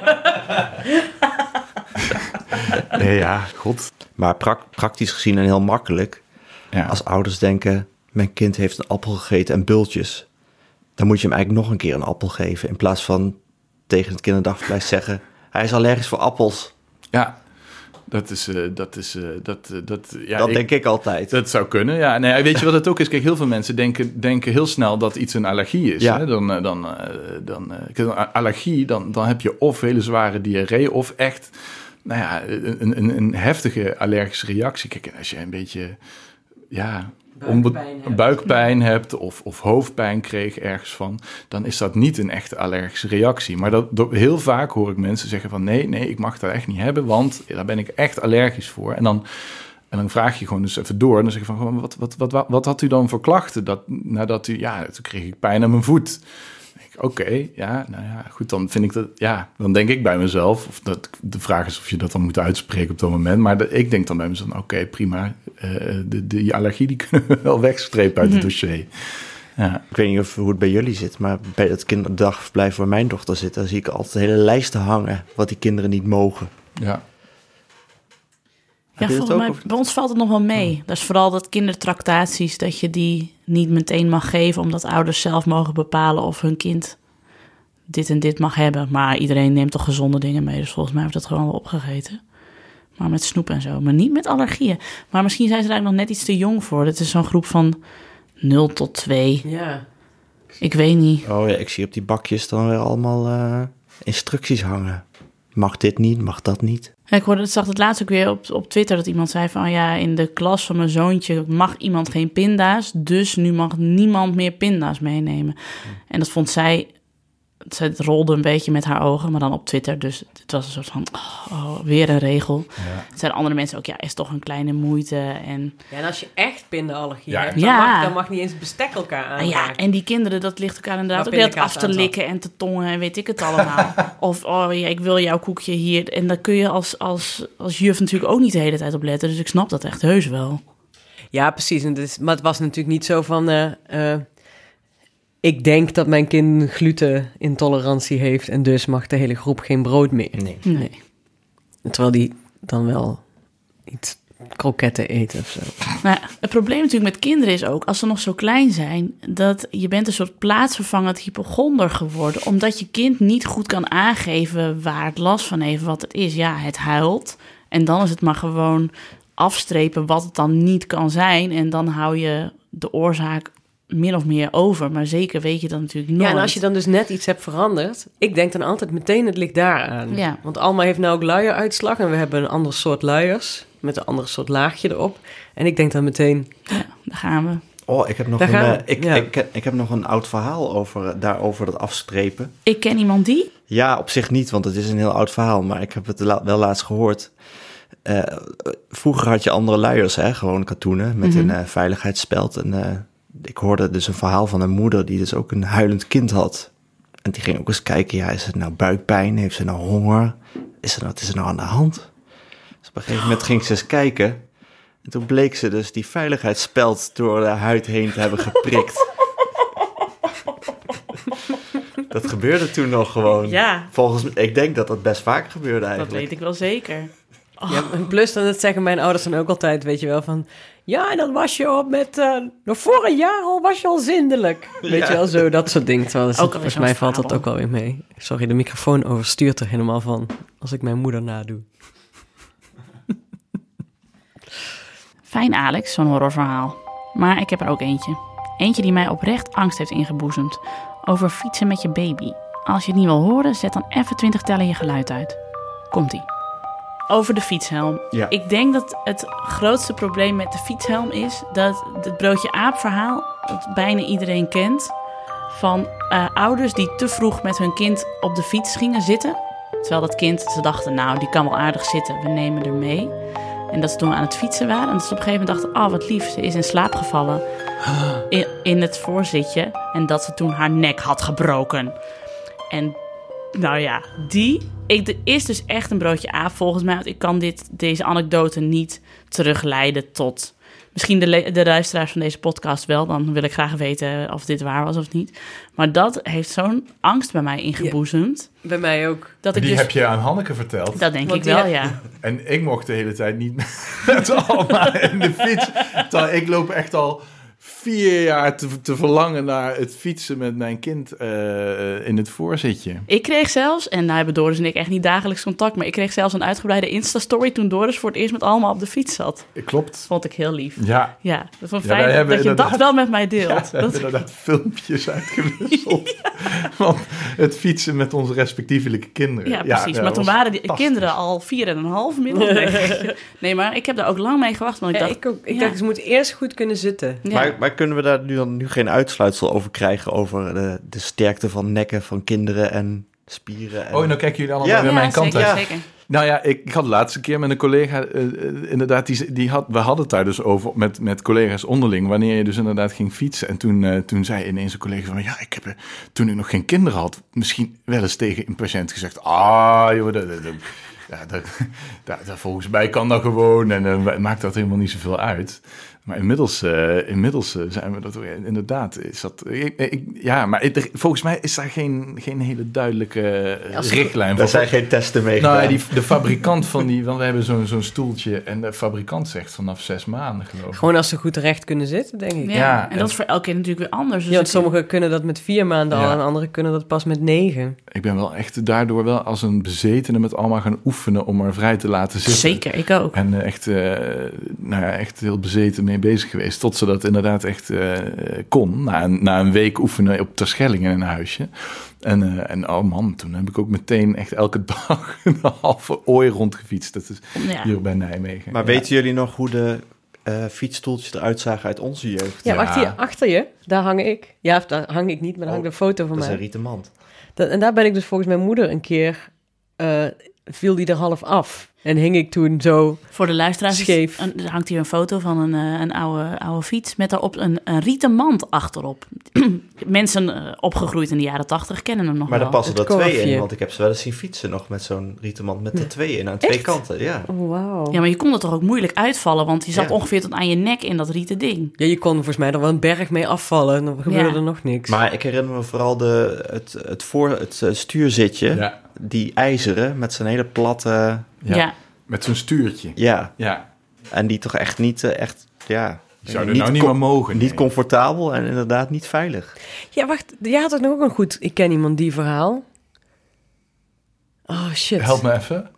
Nee, ja, god. Maar pra- praktisch gezien en heel makkelijk. Ja. Als ouders denken, mijn kind heeft een appel gegeten en bultjes. Dan moet je hem eigenlijk nog een keer een appel geven. In plaats van tegen het kinderdagverblijf zeggen, hij is allergisch voor appels. Ja. Dat is, uh, dat is, uh, dat, uh, dat, ja. Dat ik, denk ik altijd. Dat zou kunnen, ja. Nee, weet je wat het ook is? Kijk, heel veel mensen denken, denken heel snel dat iets een allergie is. Ja. Hè? Dan, uh, dan, uh, dan, uh, een allergie, dan, dan heb je of hele zware diarree of echt, nou ja, een, een, een heftige allergische reactie. Kijk, als je een beetje, ja, buikpijn, onbe- buikpijn hebt of, of hoofdpijn kreeg ergens van, dan is dat niet een echte allergische reactie. Maar dat, dat, heel vaak hoor ik mensen zeggen van nee, nee, ik mag dat echt niet hebben, want daar ben ik echt allergisch voor. En dan, en dan vraag je gewoon dus even door en dan zeg je van, wat, wat, wat, wat, wat had u dan voor klachten? Dat, nadat u, ja, toen kreeg ik pijn aan mijn voet. Oké, okay, ja, nou ja, goed, dan vind ik dat, ja, dan denk ik bij mezelf, of dat, de vraag is of je dat dan moet uitspreken op dat moment, maar de, ik denk dan bij mezelf, oké, okay, prima, uh, de, de, die allergie die kunnen we wel wegstrepen uit het dossier. Ja. Ik weet niet of, hoe het bij jullie zit, maar bij het kinderdagverblijf waar mijn dochter zit, daar zie ik altijd hele lijsten hangen, wat die kinderen niet mogen. Ja. Ja, volgens mij, bij ons valt het nog wel mee. Oh. Dat is vooral dat kindertractaties, dat je die niet meteen mag geven, omdat ouders zelf mogen bepalen of hun kind dit en dit mag hebben. Maar iedereen neemt toch gezonde dingen mee, dus volgens mij heeft dat gewoon wel opgegeten. Maar met snoep en zo, maar niet met allergieën. Maar misschien zijn ze daar nog net iets te jong voor. Dat is zo'n groep van nul tot twee. Ja. Ik weet niet. Oh ja, ik zie op die bakjes dan weer allemaal uh, instructies hangen. Mag dit niet, mag dat niet. Ik hoorde, zag het laatst ook weer op, op Twitter dat iemand zei van ja, in de klas van mijn zoontje mag iemand geen pinda's, dus nu mag niemand meer pinda's meenemen. Hmm. En dat vond zij ze rolde een beetje met haar ogen, maar dan op Twitter. Dus het was een soort van, oh, oh, weer een regel. Ja. Er zijn andere mensen ook, ja, is toch een kleine moeite. En Ja, en als je echt pindaallergie Ja. hebt, dan, Ja. mag, dan mag niet eens het bestek elkaar Ah, aanraken. ja, en die kinderen, dat ligt elkaar inderdaad Waar ook net af pindakaas te aan zat. likken en te tongen en weet ik het allemaal. Of, oh ja, ik wil jouw koekje hier. En daar kun je als, als, als juf natuurlijk ook niet de hele tijd op letten. Dus ik snap dat echt heus wel. Ja, precies. En het is, maar het was natuurlijk niet zo van... eh, eh, ik denk dat mijn kind glutenintolerantie heeft... en dus mag de hele groep geen brood meer. Nee. Nee. Terwijl die dan wel iets kroketten eten of zo. Maar het probleem natuurlijk met kinderen is ook, als ze nog zo klein zijn, dat je bent een soort plaatsvervangend hypochonder geworden, omdat je kind niet goed kan aangeven waar het last van heeft, wat het is. Ja, het huilt. En dan is het maar gewoon afstrepen wat het dan niet kan zijn. En dan hou je de oorzaak min of meer over. Maar zeker weet je dat natuurlijk nooit. Ja, en als je dan dus net iets hebt veranderd... ik denk dan altijd meteen, het ligt daar aan. Ja. Want Alma heeft nou ook luieruitslag... en we hebben een ander soort luiers... met een ander soort laagje erop. En ik denk dan meteen... Ja, daar gaan we. Oh, ik heb nog Daar een, gaan we. eh, ik, Ja. ik, ik heb nog een oud verhaal over, daarover dat afstrepen. Ik ken iemand die... Ja, op zich niet, want het is een heel oud verhaal, maar ik heb het la- wel laatst gehoord. Eh, vroeger had je andere luiers, hè, gewoon katoenen met Mhm. een uh, veiligheidsspeld. En uh, ik hoorde dus een verhaal van een moeder die dus ook een huilend kind had. En die ging ook eens kijken, ja, is het nou buikpijn? Heeft ze nou honger? Is er nou, wat is er nou aan de hand? Dus op een gegeven moment ging ze eens kijken. En toen bleek ze dus die veiligheidsspeld door de huid heen te hebben geprikt. Dat gebeurde toen nog gewoon. Ja, Volgens mij, ik denk dat dat best vaak gebeurde dat eigenlijk. weet ik wel zeker. Oh, Ja, en plus dan dat zeggen mijn ouders dan ook altijd, weet je wel, van... Ja, en dan was je op met... eh, nog voor een jaar al was je al zindelijk. Weet Ja. je wel, zo dat soort dingen. Terwijl dat is- Ook alweer volgens zo'n mij valt dat fabel. ook wel weer mee. Sorry, de microfoon overstuurt er helemaal van als ik mijn moeder nadoe. Fijn, Alex, zo'n horrorverhaal. Maar ik heb er ook eentje. Eentje die mij oprecht angst heeft ingeboezemd. Over fietsen met je baby. Als je het niet wil horen, zet dan even twintig tellen je geluid uit. Komt-ie. Over de fietshelm. Ja. Ik denk dat het grootste probleem met de fietshelm is... dat het broodje aap verhaal, dat bijna iedereen kent... van uh, ouders die te vroeg met hun kind op de fiets gingen zitten... terwijl dat kind, ze dachten, nou, die kan wel aardig zitten, we nemen er mee... En dat ze toen aan het fietsen waren. En dat ze op een gegeven moment dachten... oh, wat lief, ze is in slaap gevallen in, in het voorzitje. En dat ze toen haar nek had gebroken. En nou ja, die... Ik, er is dus echt een broodje aap volgens mij. Want ik kan dit, deze anekdote niet terugleiden tot... Misschien de, le- de luisteraars van deze podcast wel. Dan wil ik graag weten of dit waar was of niet. Maar dat heeft zo'n angst bij mij ingeboezemd. Bij mij ook. Dat ik Die dus, heb je aan Hanneke verteld. dat denk Want ik die wel, heb- ja. En ik mocht de hele tijd niet met Alma in de fiets. Terwijl ik loop echt al vier jaar te, te verlangen naar het fietsen met mijn kind uh, in het voorzitje. Ik kreeg zelfs, en nou hebben Doris en ik echt niet dagelijks contact... maar ik kreeg zelfs een uitgebreide Insta-story... toen Doris voor het eerst met Alma op de fiets zat. Klopt. Vond ik heel lief. Ja. Ja, dat vond ik Ja, wij fijn hebben dat je dat inderdaad- wel met mij Ja, deelt. we hebben Dat, inderdaad filmpjes uitgewisseld. Want het fietsen met onze respectievelijke kinderen. ja, precies. dat maar toen was waren die fantastisch. kinderen al vier en een half middel. Nee. nee, maar ik heb daar ook lang mee gewacht. Want ik Ja, dacht, ik ook. Ik ja. dacht, ze moeten eerst goed kunnen zitten. ja. Maar, maar kunnen we daar nu dan nu geen uitsluitsel over krijgen... over de, de sterkte van nekken van kinderen en spieren? En... Oh, nou kijken jullie allemaal Ja. weer Ja, mijn kant zeker, uit. zeker. Nou ja, ik, ik had de laatste keer met een collega, uh, uh, inderdaad, die, die had, we hadden het daar dus over met, met collega's onderling, wanneer je dus inderdaad ging fietsen. En toen, uh, toen zei ineens een collega van, ja, ik heb, uh, toen ik nog geen kinderen had, misschien wel eens tegen een patiënt gezegd, ah, joh, dat, dat, dat, ja, dat, dat, dat, volgens mij kan dat gewoon en uh, maakt dat helemaal niet zoveel uit. Maar inmiddels, uh, inmiddels uh, zijn we dat weer, inderdaad, is dat, ik, ik, ja, maar er, volgens mij is daar geen, geen hele duidelijke uh, Als- richtlijn voor. Daar zijn geen testen mee Nou, gedaan. ja, die, de fabrikant van die... Want we hebben zo'n zo'n stoeltje... En de fabrikant zegt vanaf zes maanden, geloof ik. Gewoon als ze goed recht kunnen zitten, denk ik. Ja, Ja, en en- dat is voor elke keer natuurlijk weer anders. Dus Ja, want ik- sommigen kunnen dat met vier maanden al Ja. en anderen kunnen dat pas met negen. Ik ben wel echt daardoor wel als een bezetene met allemaal gaan oefenen... om er vrij te laten zitten. Zeker, ik ook. En uh, echt, uh, nou ja, echt heel bezeten mee bezig geweest. Tot ze dat inderdaad echt uh, kon. Na een, na een week oefenen op Terschelling in een huisje. En, uh, en oh man, toen heb ik ook meteen echt elke dag een halve ooi rondgefietst. Dat is Ja. hier bij Nijmegen. Maar Ja. weten jullie nog hoe de uh, fietsstoeltjes eruit zagen uit onze jeugd? Ja, Ja. wacht hier, achter je, daar hang ik. Ja, of daar hang ik niet, maar daar Oh, hangt een foto van Dat is mij. een rieten mand. Dat, en daar ben ik dus volgens mijn moeder een keer... Uh, viel die er half af. En hing ik toen zo Voor de luisteraars scheef. Een, er hangt hier een foto van een, uh, een oude, oude fiets... met daarop een, een rieten mand achterop. Mensen uh, opgegroeid in de jaren tachtig kennen hem nog Maar wel. daar passen er Het twee korfje. in, want ik heb ze wel eens zien fietsen nog met zo'n rietenmand met er twee in, aan twee Echt? kanten. Ja. Oh, wauw. Ja, maar je kon er toch ook moeilijk uitvallen... want je zat Ja. ongeveer tot aan je nek in dat rieten ding. Ja, je kon volgens mij er wel een berg mee afvallen. En dan gebeurde Ja. er nog niks. Maar ik herinner me vooral de, het, het, voor, het uh, stuurzitje, Ja. die ijzeren met zijn hele platte... Ja. Ja. Met zo'n stuurtje. Ja, Ja. en die toch echt niet, uh, echt, ja... Die zouden nou niet meer mogen. Niet nee. comfortabel en inderdaad niet veilig. Ja, wacht. Jij had ook nog een goed... Ik ken iemand die verhaal. Oh, shit. Help me even.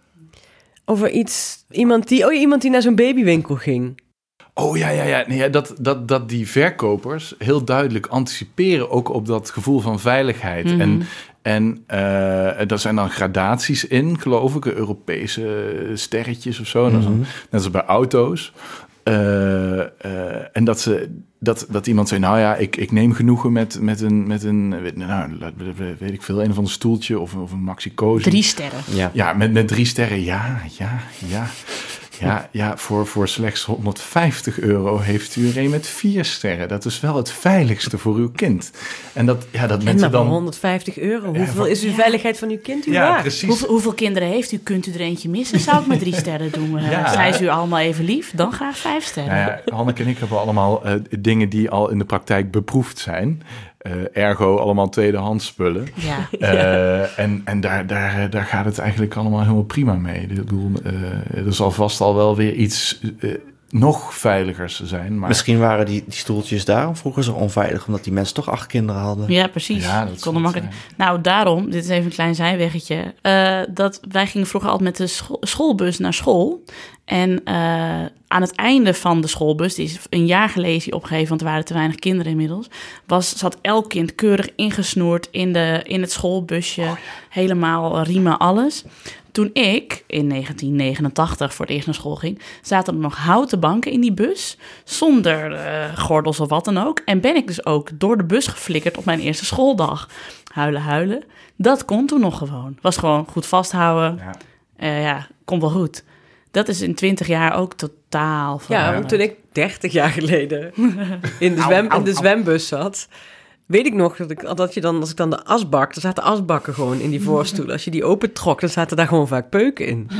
Over iets... Iemand die, oh, iemand die naar zo'n babywinkel ging. Oh ja, ja, ja. Nee, ja dat, dat, dat die verkopers heel duidelijk anticiperen ook op dat gevoel van veiligheid. Mm-hmm. En, en uh, daar zijn dan gradaties in, geloof ik, Europese sterretjes of zo. Mm-hmm. Dan, net als bij auto's. Uh, uh, en dat, ze, dat, dat iemand zei, nou ja, ik, ik neem genoegen met, met een, met een weet, nou, weet ik veel, een of ander stoeltje of, of een maxi-cozy. Drie sterren. Ja, Ja, met, met drie sterren, ja, ja, ja. Ja, ja voor, voor slechts honderdvijftig euro heeft u er een met vier sterren. Dat is wel het veiligste voor uw kind. En dat, ja, dat En mensen maar voor dan... honderdvijftig euro. Ja, Hoeveel van- is uw Ja. veiligheid van uw kind u Ja, waard? precies. Hoeveel, hoeveel kinderen heeft u? Kunt u er eentje missen? Zou ik met drie sterren doen? Uh, Ja. Zijn ze u allemaal even lief? Dan graag vijf sterren. Nou ja, Hanneke en ik hebben allemaal uh, dingen die al in de praktijk beproefd zijn. Uh, ergo allemaal tweedehands spullen. Ja. Uh, en en daar, daar, daar gaat het eigenlijk allemaal helemaal prima mee. Ik bedoel, uh, er zal vast al wel weer iets uh, nog veiligers zijn. Maar misschien waren die, die stoeltjes daarom vroeger zo onveilig, omdat die mensen toch acht kinderen hadden. Ja, precies. Ja, dat Kon zal er het makkelijk... Nou, daarom, dit is even een klein zijweggetje... Uh, dat wij gingen vroeger altijd met de scho- schoolbus naar school. En uh, aan het einde van de schoolbus, die is een jaar geleden is die opgegeven... want er waren te weinig kinderen inmiddels... Was, zat elk kind keurig ingesnoerd in, de, in het schoolbusje. Oh, ja. Helemaal riemen, alles. Toen ik in negentien negenentachtig voor het eerst naar school ging... zaten er nog houten banken in die bus... zonder uh, gordels of wat dan ook. En ben ik dus ook door de bus geflikkerd op mijn eerste schooldag. Huilen, huilen. Dat kon toen nog gewoon. Was gewoon goed vasthouden. Ja. Uh, ja, komt wel goed. Dat is in twintig jaar ook totaal Ja, veranderd. want toen ik dertig jaar geleden in de, zwem, Au, au, in de au. zwembus zat... weet ik nog dat, ik, dat je dan, als ik dan de asbak... er zaten asbakken gewoon in die voorstoelen. Als je die opentrok, dan zaten daar gewoon vaak peuken in.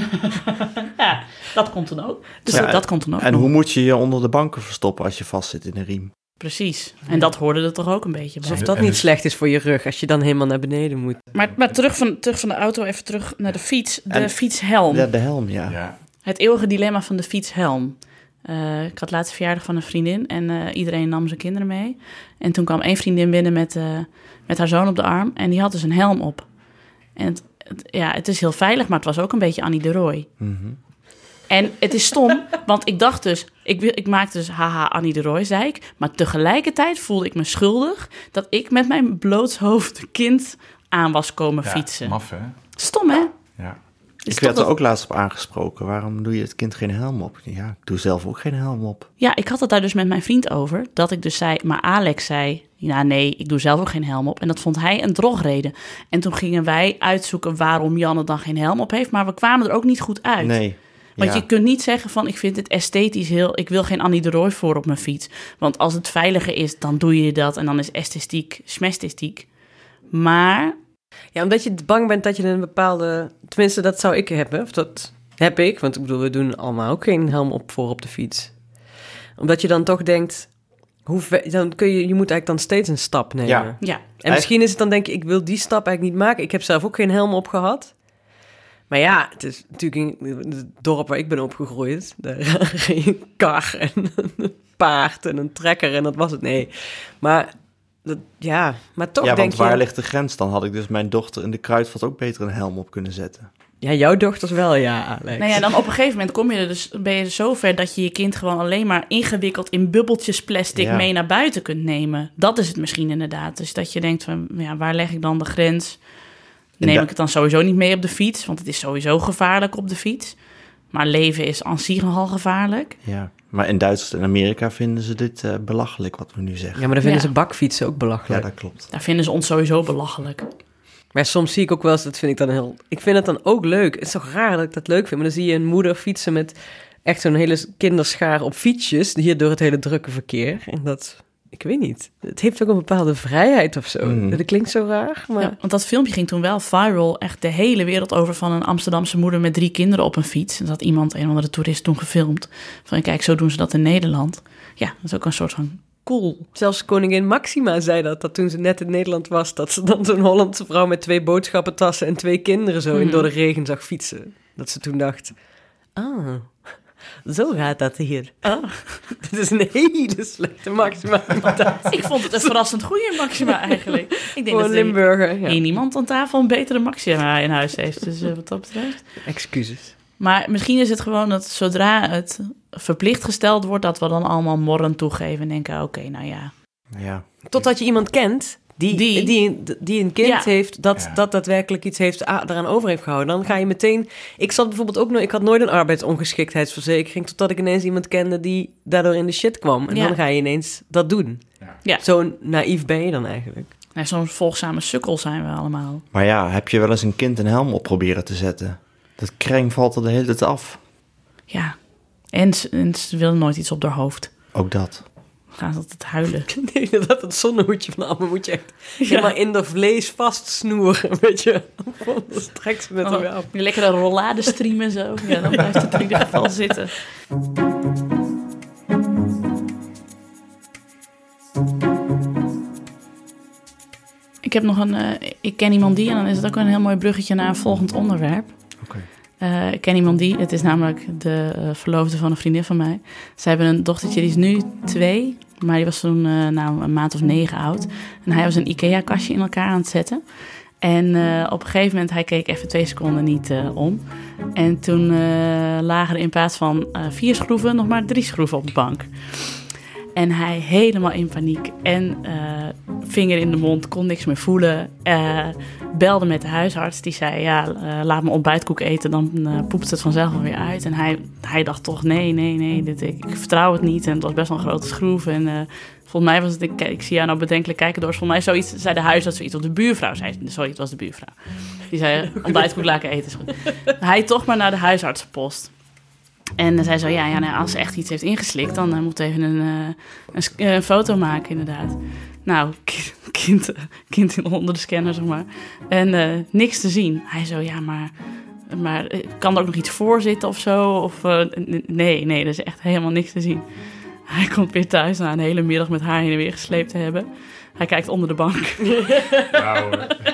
Ja, dat komt toen ook. Dus Ja, dat, dat komt toen ook En nog. hoe moet je je onder de banken verstoppen als je vastzit in een riem? Precies. En dat hoorde er toch ook een beetje bij. Alsof dat en niet dus- slecht is voor je rug... als je dan helemaal naar beneden moet. Maar, maar terug, van, terug van de auto, even terug naar de fiets. De En- fietshelm. Ja, de helm, ja. Ja. Het eeuwige dilemma van de fietshelm. Uh, ik had laatst verjaardag van een vriendin en uh, iedereen nam zijn kinderen mee. En toen kwam één vriendin binnen met, uh, met haar zoon op de arm en die had dus een helm op. En het, het, ja, het is heel veilig, maar het was ook een beetje Annie de Rooij. Mm-hmm. En het is stom, want ik dacht dus, ik, wil, ik maakte dus haha Annie de Rooij, zei ik. Maar tegelijkertijd voelde ik me schuldig dat ik met mijn blootshoofd kind aan was komen Ja, fietsen. maf, hè? Stom, hè? Ja. Is Ik toch werd er dat- ook laatst op aangesproken. Waarom doe je het kind geen helm op? Ja, ik doe zelf ook geen helm op. Ja, ik had het daar dus met mijn vriend over. Dat ik dus zei, maar Alex zei... ja, nee, ik doe zelf ook geen helm op. En dat vond hij een drogreden. En toen gingen wij uitzoeken waarom Janne dan geen helm op heeft. Maar we kwamen er ook niet goed uit. Nee. Want ja. je kunt niet zeggen van, ik vind het esthetisch heel... ik wil geen Annie de Rooij voor op mijn fiets. Want als het veiliger is, dan doe je dat. En dan is esthetiek, smestistiek. Maar... Ja, omdat je bang bent dat je een bepaalde... tenminste, dat zou ik hebben. Of dat heb ik. Want ik bedoel, we doen allemaal ook geen helm op voor op de fiets. Omdat je dan toch denkt... Hoe ver, dan kun je, je moet eigenlijk dan steeds een stap nemen. Ja. ja, En misschien is het dan denk ik, ik wil die stap eigenlijk niet maken. Ik heb zelf ook geen helm op gehad. Maar ja, het is natuurlijk in het dorp waar ik ben opgegroeid. Daar reed een kar en een paard en een trekker en dat was het. Nee, maar dat, ja, maar toch ja, denk want waar je... ligt de grens? Dan had ik dus mijn dochter in de Kruidvat ook beter een helm op kunnen zetten. Ja, jouw dochters wel, ja, Alex. nou ja, dan op een gegeven moment kom je er dus, ben je er zover dat je je kind gewoon alleen maar ingewikkeld in bubbeltjes plastic Ja. mee naar buiten kunt nemen. Dat is het misschien inderdaad. Dus dat je denkt van, ja, waar leg ik dan de grens? Neem da- ik het dan sowieso niet mee op de fiets? Want het is sowieso gevaarlijk op de fiets. Maar leven is aan zich nogal gevaarlijk. Ja, maar in Duitsland en Amerika vinden ze dit uh, belachelijk, wat we nu zeggen. Ja, maar dan vinden Ja. ze bakfietsen ook belachelijk. Ja, dat klopt. Daar vinden ze ons sowieso belachelijk. Maar soms zie ik ook wel eens, dat vind ik dan heel... Ik vind het dan ook leuk. Het is toch raar dat ik dat leuk vind. Maar dan zie je een moeder fietsen met echt zo'n hele kinderschaar op fietsjes, hier door het hele drukke verkeer. En dat... Ik weet niet. Het heeft ook een bepaalde vrijheid of zo. Mm. Dat klinkt zo raar, maar... Ja, want dat filmpje ging toen wel viral, echt de hele wereld over, van een Amsterdamse moeder met drie kinderen op een fiets. En dat had iemand, een of andere toerist, toen gefilmd. Van kijk, zo doen ze dat in Nederland. Ja, dat is ook een soort van cool. Zelfs koningin Maxima zei dat, dat toen ze net in Nederland was, dat ze dan zo'n Hollandse vrouw met twee boodschappentassen en twee kinderen zo mm. in door de regen zag fietsen. Dat ze toen dacht, ah... Zo gaat dat hier. Ah, dit is een hele slechte Maxima. Ik vond het een verrassend goede Maxima eigenlijk. Ik denk Voor dat Limburger, ja. niemand aan tafel een betere Maxima in huis heeft. Dus uh, wat dat betreft. Excuses. Maar misschien is het gewoon dat zodra het verplicht gesteld wordt, dat we dan allemaal morren toegeven en denken, oké, okay, nou ja. ja. Totdat je iemand kent die, die, die, die een kind ja. heeft dat, ja. dat daadwerkelijk iets heeft, daaraan over heeft gehouden. Dan ga je meteen... Ik zat bijvoorbeeld ook nooit... Ik had nooit een arbeidsongeschiktheidsverzekering, totdat ik ineens iemand kende die daardoor in de shit kwam. En ja. dan ga je ineens dat doen. Ja. Ja. Zo naïef ben je dan eigenlijk. Ja, zo'n volgzame sukkel zijn we allemaal. Maar ja, heb je wel eens een kind een helm op proberen te zetten? Dat kreng valt er de hele tijd af. Ja, en, en ze willen nooit iets op haar hoofd. Ook dat. Gaan ze altijd huilen. Nee, dat het zonnehoedje van Amme moet je echt ja. helemaal in de vlees vastsnoeren, weet je. Dan strekt ze met oh, hem weer af. Die lekkere rollade streamen zo. Ja, dan blijft het in ieder geval zitten. Ik heb nog een... Uh, ik ken iemand die, en dan is het ook een heel mooi bruggetje naar een volgend onderwerp. Okay. Uh, ik ken iemand die, het is namelijk de uh, verloofde van een vriendin van mij. Zij hebben een dochtertje, die is nu twee, maar die was toen uh, nou, een maand of negen oud. En hij was een IKEA-kastje in elkaar aan het zetten. En uh, op een gegeven moment, hij keek even twee seconden niet uh, om. En toen uh, lagen er in plaats van uh, vier schroeven nog maar drie schroeven op de bank. En hij helemaal in paniek. En uh, vinger in de mond, kon niks meer voelen. Uh, belde met de huisarts. Die zei, ja, uh, laat me ontbijtkoek eten. Dan uh, poept het vanzelf alweer uit. En hij, hij dacht toch, nee, nee, nee. Dit, ik, ik vertrouw het niet. En het was best wel een grote schroef. En uh, volgens mij was het... Ik, ik zie jou nou bedenkelijk kijken door. Volgens mij zoiets, zei de huisarts zoiets. Of de buurvrouw zei. Sorry, het was de buurvrouw. Die zei, ontbijtkoek laten eten is goed. Hij toch maar naar de huisartsenpost. En dan zei zo, ja, ja nou, als ze echt iets heeft ingeslikt, dan uh, moet even een, uh, een, een foto maken, inderdaad. Nou, kind, kind onder de scanner, zeg maar. En uh, niks te zien. Hij zo, ja, maar, maar kan er ook nog iets voor zitten of zo? Of, uh, nee, nee, er is echt helemaal niks te zien. Hij komt weer thuis na een hele middag met haar heen en weer gesleept te hebben. Hij kijkt onder de bank. Wauw.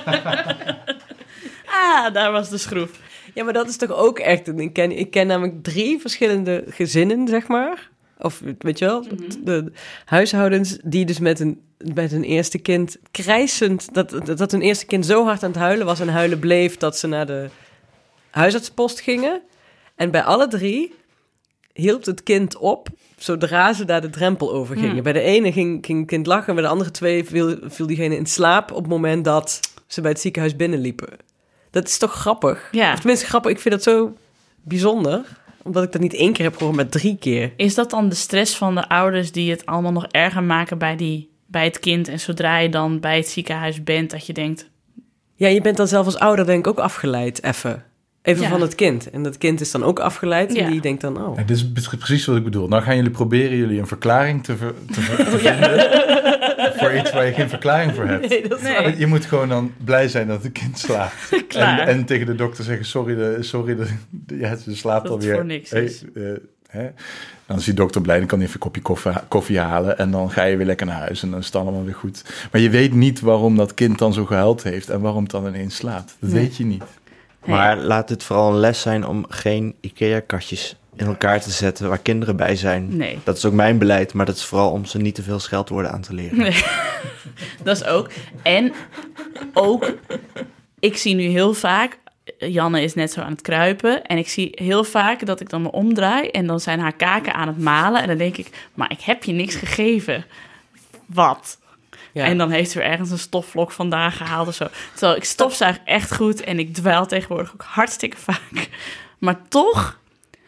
Ah, daar was de schroef. Ja, maar dat is toch ook echt... Ik ken, ik ken namelijk drie verschillende gezinnen, zeg maar. Of, weet je wel, mm-hmm. de huishoudens die dus met een, met hun eerste kind krijsend... Dat, dat, dat hun eerste kind zo hard aan het huilen was en huilen bleef... dat ze naar de huisartspost gingen. En bij alle drie hield het kind op zodra ze daar de drempel over gingen. Mm. Bij de ene ging, ging het kind lachen... bij de andere twee viel, viel diegene in slaap... op het moment dat ze bij het ziekenhuis binnenliepen. Dat is toch grappig? Ja. Of tenminste grappig, ik vind dat zo bijzonder. Omdat ik dat niet één keer heb gehoord, maar drie keer. Is dat dan de stress van de ouders die het allemaal nog erger maken bij, die, bij het kind? En zodra je dan bij het ziekenhuis bent, dat je denkt... Ja, je bent dan zelf als ouder denk ik ook afgeleid, even. Even ja. van het kind. En dat kind is dan ook afgeleid. Ja. En die denkt dan, oh. Ja, dit is precies wat ik bedoel. Nou gaan jullie proberen jullie een verklaring te, ver, te, ver, te vinden... voor iets waar je geen verklaring voor hebt. Nee, dat is nee. Je moet gewoon dan blij zijn dat het kind slaapt. en, en tegen de dokter zeggen, sorry, de, sorry de, de, ja, ze slaapt dat alweer. Dat voor niks hey, is. Uh, hè? Dan is die dokter blij, dan kan hij even een kopje koffie, koffie halen... en dan ga je weer lekker naar huis en dan is het allemaal weer goed. Maar je weet niet waarom dat kind dan zo gehuild heeft... en waarom het dan ineens slaapt. Dat nee. weet je niet. Maar hey. laat het vooral een les zijn om geen IKEA-kastjes in elkaar te zetten waar kinderen bij zijn. Nee. Dat is ook mijn beleid, maar dat is vooral om ze niet te veel scheldwoorden aan te leren. Nee. Dat is ook. En ook, ik zie nu heel vaak, Janne is net zo aan het kruipen... en ik zie heel vaak dat ik dan me omdraai... en dan zijn haar kaken aan het malen... en dan denk ik, maar ik heb je niks gegeven. Wat? Ja. En dan heeft ze weer ergens een stofvlok vandaan gehaald of zo. Terwijl ik stofzuig echt goed en ik dweil tegenwoordig ook hartstikke vaak. Maar toch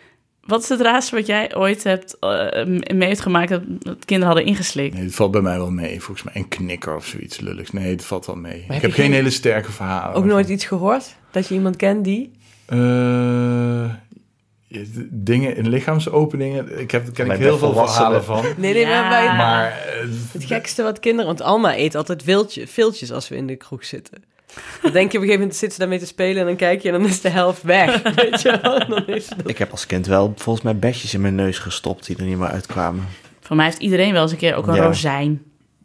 Wat is het raarste wat jij ooit hebt uh, mee heeft gemaakt dat, dat kinderen hadden ingeslikt? Nee, het valt bij mij wel mee. Volgens mij een knikker of zoiets lulligs. Nee, het valt wel mee. heb Ik heb je geen geen- hele sterke verhalen. Ook nooit iets gehoord? Dat je iemand kent die? Uh, dingen in lichaamsopeningen. Ik heb daar ken ik Bij heel veel volwassenen. verhalen van. Nee, nee, Ja. maar bij Maar uh, het gekste wat kinderen... Want Alma eet altijd viltje, viltjes als we in de kroeg zitten. Dan denk je op een gegeven moment zitten ze daarmee te spelen... en dan kijk je en dan is de helft weg. Weet je wel? En dan is het... Ik heb als kind wel volgens mij besjes in mijn neus gestopt die er niet meer uitkwamen. Voor mij heeft iedereen wel eens een keer ook een Ja. rozijn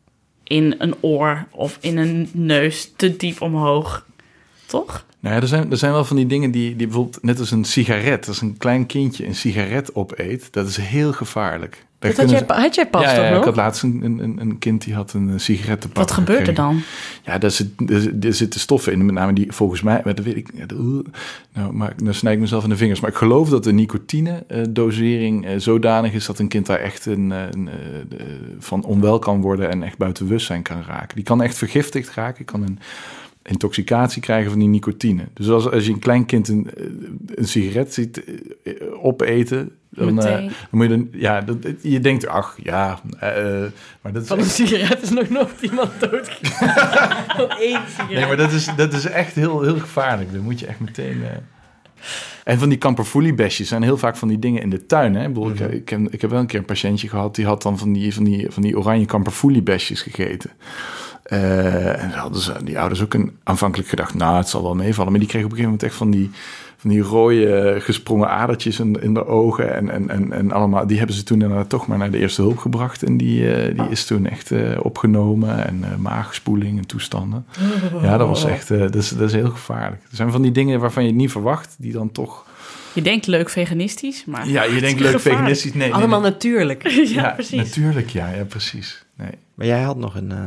in een oor of in een neus te diep omhoog. Toch? nou ja, er zijn, er zijn wel van die dingen die, die bijvoorbeeld... net als een sigaret. Als een klein kindje een sigaret opeet... dat is heel gevaarlijk. Daar Dat had, kunnen jij, ze- had jij pas ja, toch ja, nog? ik had laatst een, een, een kind die had een uh, sigarettenpak Wat gebeurt er gekregen. dan? Ja, daar, zit, er, er zitten stoffen in, met name die volgens mij, maar dat weet ik, ja, dat- uh, nou, maar dan snijd ik mezelf in de vingers. Maar ik geloof dat de nicotine-dosering uh, zodanig is dat een kind daar echt een, uh, een, uh, de- van onwel kan worden en echt buiten bewustzijn kan raken. Die kan echt vergiftigd raken, die kan een intoxicatie krijgen van die nicotine. Dus als, als je een klein kind een, een sigaret ziet uh, opeten, dan, uh, Meteen. dan moet je dan, ja, dat, je denkt, ach ja, uh, maar dat is Van een echt- sigaret is nog nooit iemand doodgegaan. Van één sigaret. Nee, maar dat is, dat is echt heel, heel gevaarlijk. Dan moet je echt meteen... Uh... En van die kamperfoeliebesjes zijn heel vaak van die dingen in de tuin. Hè? Ik, bedoel, Mm-hmm. ik, ik, heb, ik heb wel een keer een patiëntje gehad... die had dan van die, van die, van die oranje kamperfoeliebesjes gegeten. Uh, en ze hadden ze, die ouders ook een, aanvankelijk gedacht... nou, het zal wel meevallen. Maar die kregen op een gegeven moment echt van die... van die rode gesprongen adertjes in, in de ogen en, en, en, en allemaal. Die hebben ze toen inderdaad toch maar naar de eerste hulp gebracht. En die, uh, die is toen echt uh, opgenomen. En uh, maagspoeling en toestanden. Ja, dat was echt, uh, dat, is, dat is heel gevaarlijk. Er zijn van die dingen waarvan je het niet verwacht, die dan toch... Je denkt leuk veganistisch, maar... Ja, je denkt leuk gevaarlijk. veganistisch. Nee, nee, Allemaal nee. natuurlijk. ja, precies. Natuurlijk, ja, ja, precies. Nee. Maar jij had nog een... Uh...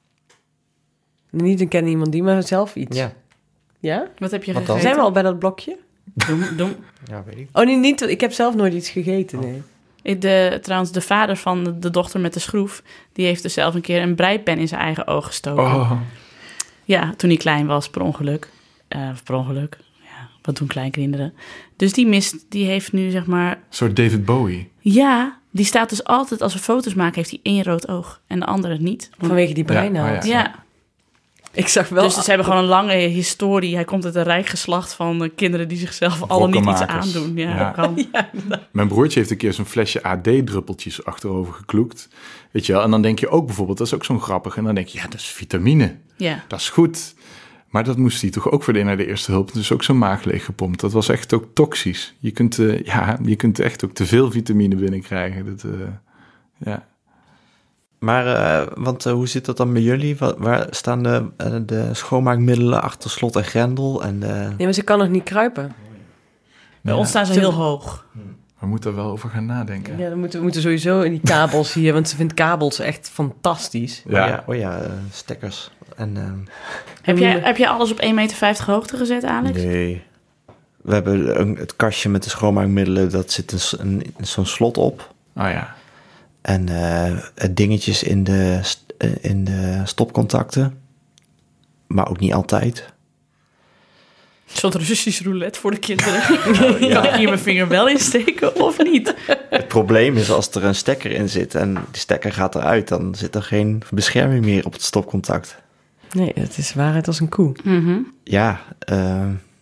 Niet een kennen iemand die, maar zelf iets. Ja. Ja? Wat heb je Wat dan? gegeten? Zijn we al bij dat blokje? Doem, doem. Ja, weet ik. Oh, nee, niet. Ik heb zelf nooit iets gegeten, nee. De, trouwens, de vader van de, de dochter met de schroef... die heeft dus zelf een keer een breipen in zijn eigen oog gestoken. Oh, Ja, toen hij klein was, per ongeluk. Uh, per ongeluk. Ja, wat doen kleinkinderen? Dus die mist, die heeft nu zeg maar... een soort David Bowie. Ja, die staat dus altijd, als we foto's maken, heeft hij één rood oog. En de andere niet. Vanwege die breinaald. Ja, oh Ja, Ik zag wel... dus ze hebben gewoon een lange historie. Hij komt uit een rijk geslacht van uh, kinderen die zichzelf alle niet iets Wokkenmakers. aandoen. Ja, Ja. kan. Mijn broertje heeft een keer zo'n flesje A D-druppeltjes achterover gekloekt. Weet je wel? En dan denk je ook bijvoorbeeld, dat is ook zo'n grappig. En dan denk je, ja, dat is vitamine. Ja. Dat is goed. Maar dat moest hij toch ook voor naar de eerste hulp. Dus ook zijn maag leeggepompt. Dat was echt ook toxisch. Je kunt, uh, ja, je kunt echt ook te veel vitamine binnenkrijgen. Dat, uh, ja. Maar, uh, want uh, hoe zit dat dan bij jullie? Waar, waar staan de, uh, de schoonmaakmiddelen achter slot en grendel? En de... Nee, maar ze kan nog niet kruipen. Bij Ja. ons staan ze heel hoog. We moeten er wel over gaan nadenken. Ja, dan moeten we moeten sowieso in die kabels hier, want ze vindt kabels echt fantastisch. Oh ja, oh ja uh, stekkers. En, uh, Heb jij, heb jij alles op één meter vijftig hoogte gezet, Alex? nee. We hebben een, het kastje met de schoonmaakmiddelen, dat zit een, een, zo'n slot op. Oh ja. En uh, het dingetjes in de, st- uh, in de stopcontacten. Maar ook niet altijd. Een soort Russisch roulette voor de kinderen. Kan ik hier mijn vinger wel in steken of niet? Het probleem is als er een stekker in zit en die stekker gaat eruit, dan zit er geen bescherming meer op het stopcontact. Nee, het is waarheid als een koe. Mm-hmm. Ja, uh,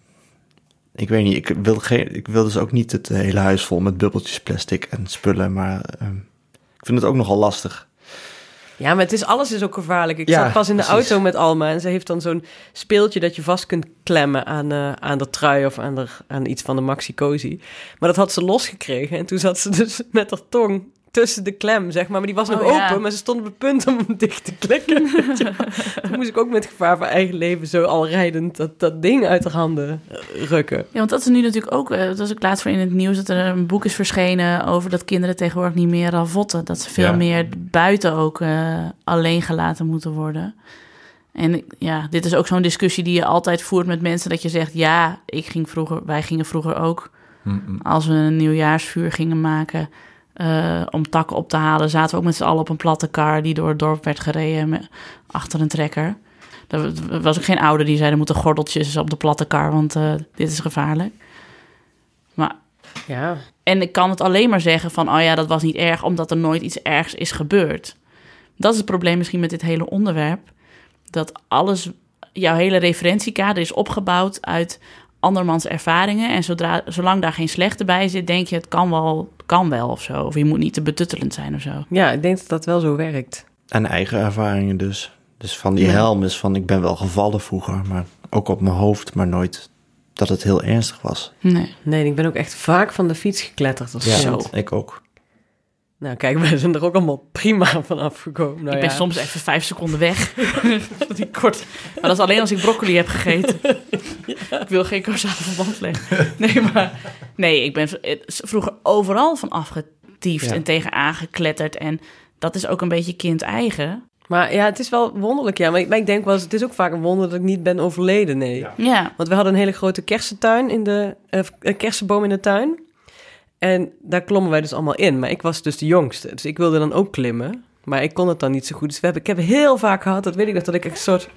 ik weet niet. Ik wil, geen, ik wil dus ook niet het hele huis vol met bubbeltjes plastic en spullen, maar uh, ik vind het ook nogal lastig. Ja, maar het is, alles is ook gevaarlijk. Ik Ja, zat pas in de precies. auto met Alma en ze heeft dan zo'n speeltje dat je vast kunt klemmen aan, uh, aan de trui of aan, de, aan iets van de Maxi Cosi. Maar dat had ze losgekregen en toen zat ze dus met haar tong tussen de klem, zeg maar. Maar die was nog Oh, ja. open, maar ze stond op het punt om hem dicht te klikken. Weet je wel. Toen moest ik ook met gevaar voor eigen leven zo al rijdend dat, dat ding uit haar handen rukken. Ja, want dat is nu natuurlijk ook... Uh, dat was ook laatst voor in het nieuws dat er een boek is verschenen over dat kinderen tegenwoordig niet meer ravotten. Dat ze veel Ja. meer buiten ook uh, alleen gelaten moeten worden. En ja, dit is ook zo'n discussie die je altijd voert met mensen. Dat je zegt, ja, ik ging vroeger, wij gingen vroeger ook. Mm-mm. Als we een nieuwjaarsvuur gingen maken... Uh, om takken op te halen, zaten we ook met z'n allen op een platte kar die door het dorp werd gereden met, achter een trekker. Er was ook geen ouder die zei, er moeten gordeltjes op de platte kar, want uh, dit is gevaarlijk. Maar Ja. En ik kan het alleen maar zeggen van, oh ja, dat was niet erg, omdat er nooit iets ergs is gebeurd. Dat is het probleem misschien met dit hele onderwerp. Dat alles, jouw hele referentiekader is opgebouwd uit andermans ervaringen. En zodra, zolang daar geen slechte bij zit, denk je, het kan wel, kan wel of zo. Of je moet niet te betuttelend zijn of zo. Ja, ik denk dat dat wel zo werkt. En eigen ervaringen dus. Dus van die Ja. helm is van, ik ben wel gevallen vroeger, maar ook op mijn hoofd, maar nooit dat het heel ernstig was. Nee. Nee, ik ben ook echt vaak van de fiets gekletterd als Ja, kind. ik ook. Nou, kijk, wij zijn er ook allemaal prima van afgekomen. Nou, ik ben ja. soms even vijf seconden weg. Die kort. Maar dat is alleen als ik broccoli heb gegeten. Ja. Ik wil geen causale verband leggen. Nee, maar nee, ik ben vroeger overal van afgetiefd Ja. en tegen aangekletterd. En dat is ook een beetje kind-eigen. Maar ja, het is wel wonderlijk, ja. Maar ik, maar ik denk wel eens, het is ook vaak een wonder dat ik niet ben overleden, nee. Ja. Ja. Want we hadden een hele grote kersentuin in de, uh, een kersenboom in de tuin. En daar klommen wij dus allemaal in. Maar ik was dus de jongste, dus ik wilde dan ook klimmen. Maar ik kon het dan niet zo goed. Dus we hebben, ik heb heel vaak gehad, dat weet ik nog, dat ik echt een soort...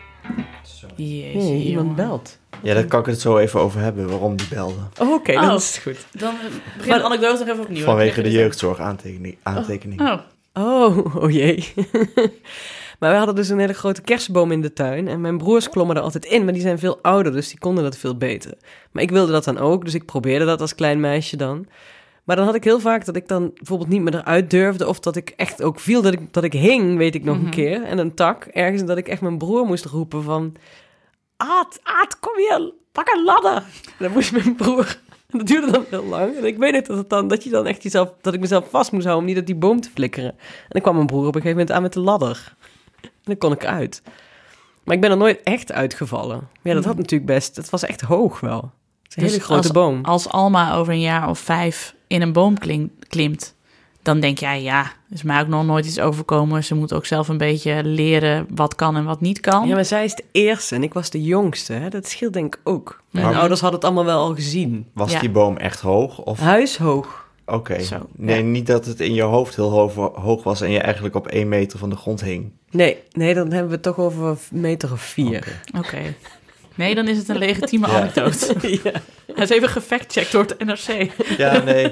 Jezus, Nee, iemand jongen. belt. Ja, daar kan ik het zo even over hebben, waarom die belde. Oh, oké, Oh. dan is het goed. Dan begin de anekdote nog even opnieuw. Vanwege de jeugdzorg aantekening. aantekening. Oh, Oh, oh jee. Maar we hadden dus een hele grote kersenboom in de tuin. En mijn broers klommen er altijd in, maar die zijn veel ouder, dus die konden dat veel beter. Maar ik wilde dat dan ook, dus ik probeerde dat als klein meisje dan. Maar dan had ik heel vaak dat ik dan bijvoorbeeld niet meer eruit durfde, of dat ik echt ook viel, dat ik, dat ik hing, weet ik nog Mhm. een keer. En een tak ergens, en dat ik echt mijn broer moest roepen van... Aad, Aad, kom hier, pak een ladder. En dan moest mijn broer... Dat duurde dan heel lang. En ik weet niet dat, het dan, dat, je dan echt jezelf, dat ik mezelf vast moest houden om niet uit die boom te flikkeren. En dan kwam mijn broer op een gegeven moment aan met de ladder. En dan kon ik uit. Maar ik ben er nooit echt uitgevallen. Ja, dat had natuurlijk best... Het was echt hoog wel. Het is een Dus hele grote als, boom. Als Alma over een jaar of vijf in een boom klim, klimt, dan denk jij, ja, er is mij ook nog nooit iets overkomen. Ze moet ook zelf een beetje leren wat kan en wat niet kan. Ja, maar zij is de eerste en ik was de jongste. Hè? Dat scheelt denk ik ook. Mijn Ja. ouders hadden het allemaal wel al gezien. Was Ja. die boom echt hoog? Of... Huishoog. Oké. Zo, Nee, ja. niet dat het in je hoofd heel hoog, hoog was en je eigenlijk op één meter van de grond hing. Nee, nee, dan hebben we het toch over een meter of vier. Oké. Oké. Nee, dan is het een legitieme Ja. anekdote. Ja. Hij is even gefactcheckt door het N R C. Ja, nee.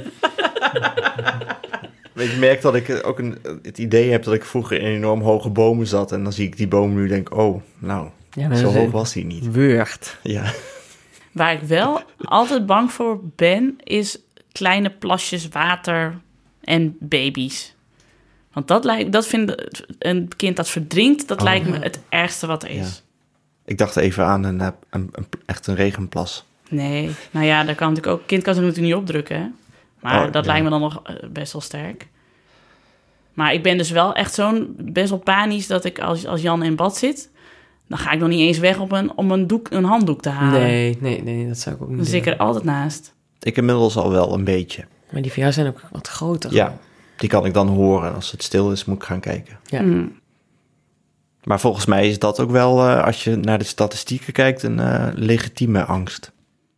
Weet je, merk dat ik ook een, het idee heb dat ik vroeger in enorm hoge bomen zat. En dan zie ik die boom nu en denk, oh, nou, Ja, maar zo dat is hoog was die niet. Weurt. Ja. Waar ik wel altijd bang voor ben, is kleine plasjes water en baby's. Want dat lijkt, dat vind een kind dat verdrinkt, dat Oh. lijkt me het ergste wat er is. Ik dacht even aan een, een, een, een- echt een regenplas. Nee, nou ja, daar kan natuurlijk ook, kind kan ze natuurlijk niet opdrukken, hè? Maar Oh, dat ja. lijkt me dan nog eh, best wel sterk. Maar ik ben dus wel echt zo'n best wel panisch dat ik als, als Jan in bad zit, dan ga ik nog niet eens weg op een, om een, doek, een handdoek te halen. Nee, nee, nee, dat zou ik ook niet Dan zit ik doen. er altijd naast. Ik inmiddels al wel een beetje. Maar die van jou zijn ook wat groter. Ja, die kan ik dan horen. Als het stil is, moet ik gaan kijken. Ja. Mm. Maar volgens mij is dat ook wel, eh, als je naar de statistieken kijkt, een eh, legitieme angst.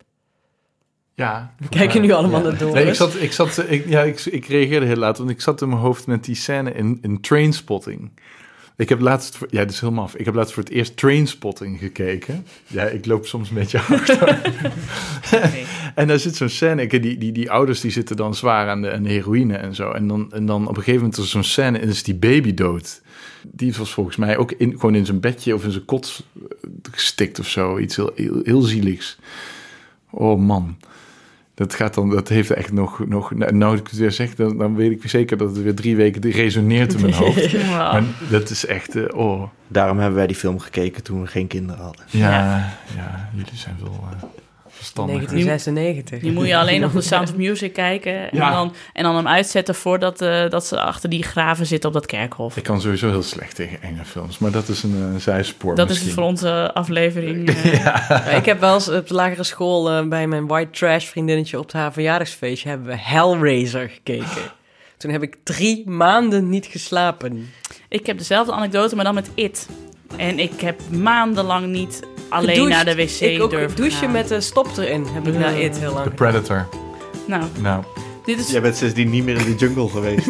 Ja. We kijken nu allemaal Ja. naar door. Nee, ik zat, ik zat, ik, ja, ik, ik reageerde heel laat, want ik zat in mijn hoofd met die scène in, in Trainspotting. Ik heb laatst, voor- ja, dit is helemaal af. Ik heb laatst voor het eerst Trainspotting gekeken. Ja, ik loop soms een beetje hard. Nee. En daar zit zo'n scène, ik, die, die, die ouders die zitten dan zwaar aan de, aan de heroïne en zo. En dan, en dan op een gegeven moment is er zo'n scène en is die baby dood. Die was volgens mij ook in, gewoon in zijn bedje of in zijn kot gestikt of zo. Iets heel, heel, heel zieligs. Oh man. Dat gaat dan, dat heeft echt nog, nog nou, nou ik het weer zeg, dan, dan weet ik zeker dat het weer drie weken resoneert in mijn hoofd. Wow. Maar dat is echt, eh, oh. Daarom hebben wij die film gekeken toen we geen kinderen hadden. Ja, Ja. ja, jullie zijn wel uh, verstandig. negentien zesennegentig. Nu moet je alleen nog de Sound of Music kijken en, Ja. dan, en dan hem uitzetten voordat uh, dat ze achter die graven zitten op dat kerkhof. Ik kan sowieso heel slecht tegen enge films, maar dat is een uh, zijspoor Dat misschien. is voor onze aflevering. Uh, Ja, ik heb wel eens op de lagere school uh, bij mijn white trash vriendinnetje op haar verjaardagsfeestje hebben we Hellraiser gekeken. Toen heb ik drie maanden niet geslapen. Ik heb dezelfde anekdote, maar dan met It. En ik heb maandenlang niet alleen Gedoucht. naar de wc Ik ook durven douchen gaan. met de stop erin heb ik na It heel lang. The Predator. Nou, Nou, dit is, Jij bent sindsdien niet meer in de jungle geweest.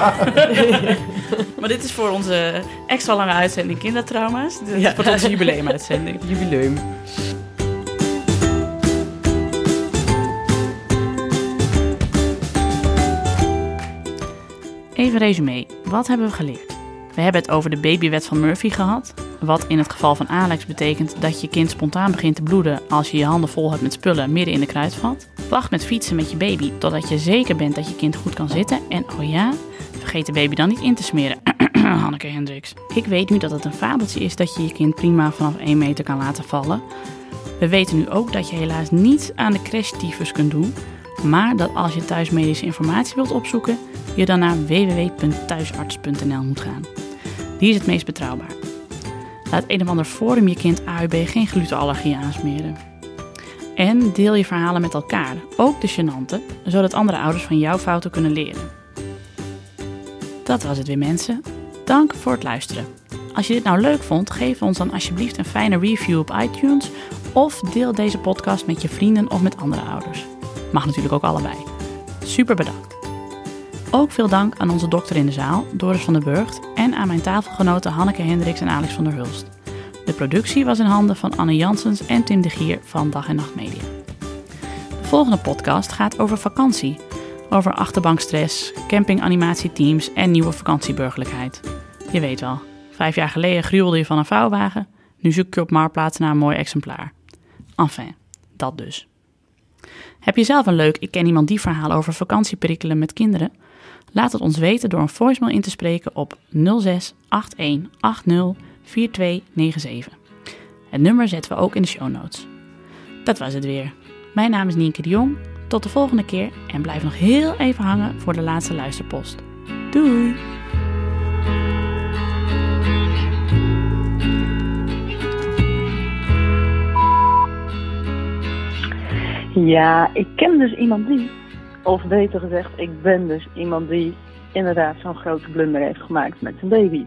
maar dit is voor onze extra lange uitzending Kindertrauma's. Dit is Ja. voor onze jubileumuitzending. Jubileum. Even resume. Wat hebben we geleerd? We hebben het over de babywet van Murphy gehad. Wat in het geval van Alex betekent dat je kind spontaan begint te bloeden als je je handen vol hebt met spullen midden in de kruidvat. Wacht met fietsen met je baby totdat je zeker bent dat je kind goed kan zitten. En oh ja, vergeet de baby dan niet in te smeren. Hanneke Hendricks. Ik weet nu dat het een fabeltje is dat je je kind prima vanaf één meter kan laten vallen. We weten nu ook dat je helaas niets aan de crashtyfus kunt doen. Maar dat als je thuis medische informatie wilt opzoeken, je dan naar w w w punt thuisarts punt n l moet gaan. Die is het meest betrouwbaar. Laat een of ander forum je kind A U B geen glutenallergie aansmeren. En deel je verhalen met elkaar, ook de gênante, zodat andere ouders van jouw fouten kunnen leren. Dat was het weer, mensen. Dank voor het luisteren. Als je dit nou leuk vond, geef ons dan alsjeblieft een fijne review op iTunes of deel deze podcast met je vrienden of met andere ouders. Mag natuurlijk ook allebei. Super bedankt. Ook veel dank aan onze dokter in de zaal, Doris van der Burgt, en aan mijn tafelgenoten Hanneke Hendricks en Alex van der Hulst. De productie was in handen van Anne Janssens en Tim de Gier van Dag en Nacht Media. De volgende podcast gaat over vakantie. Over achterbankstress, campinganimatieteams en nieuwe vakantieburgerlijkheid. Je weet wel, vijf jaar geleden gruwelde je van een vouwwagen, nu zoek je op Marktplaats naar een mooi exemplaar. Enfin, dat dus. Heb je zelf een leuk Ik ken iemand die verhaal over vakantieperikelen met kinderen? Laat het ons weten door een voicemail in te spreken op nul zes acht een acht nul vier twee negen zeven. Het nummer zetten we ook in de show notes. Dat was het weer. Mijn naam is Nienke de Jong. Tot de volgende keer en blijf nog heel even hangen voor de laatste luisterpost. Doei! Ja, ik ken dus iemand die, of beter gezegd, ik ben dus iemand die inderdaad zo'n grote blunder heeft gemaakt met zijn baby.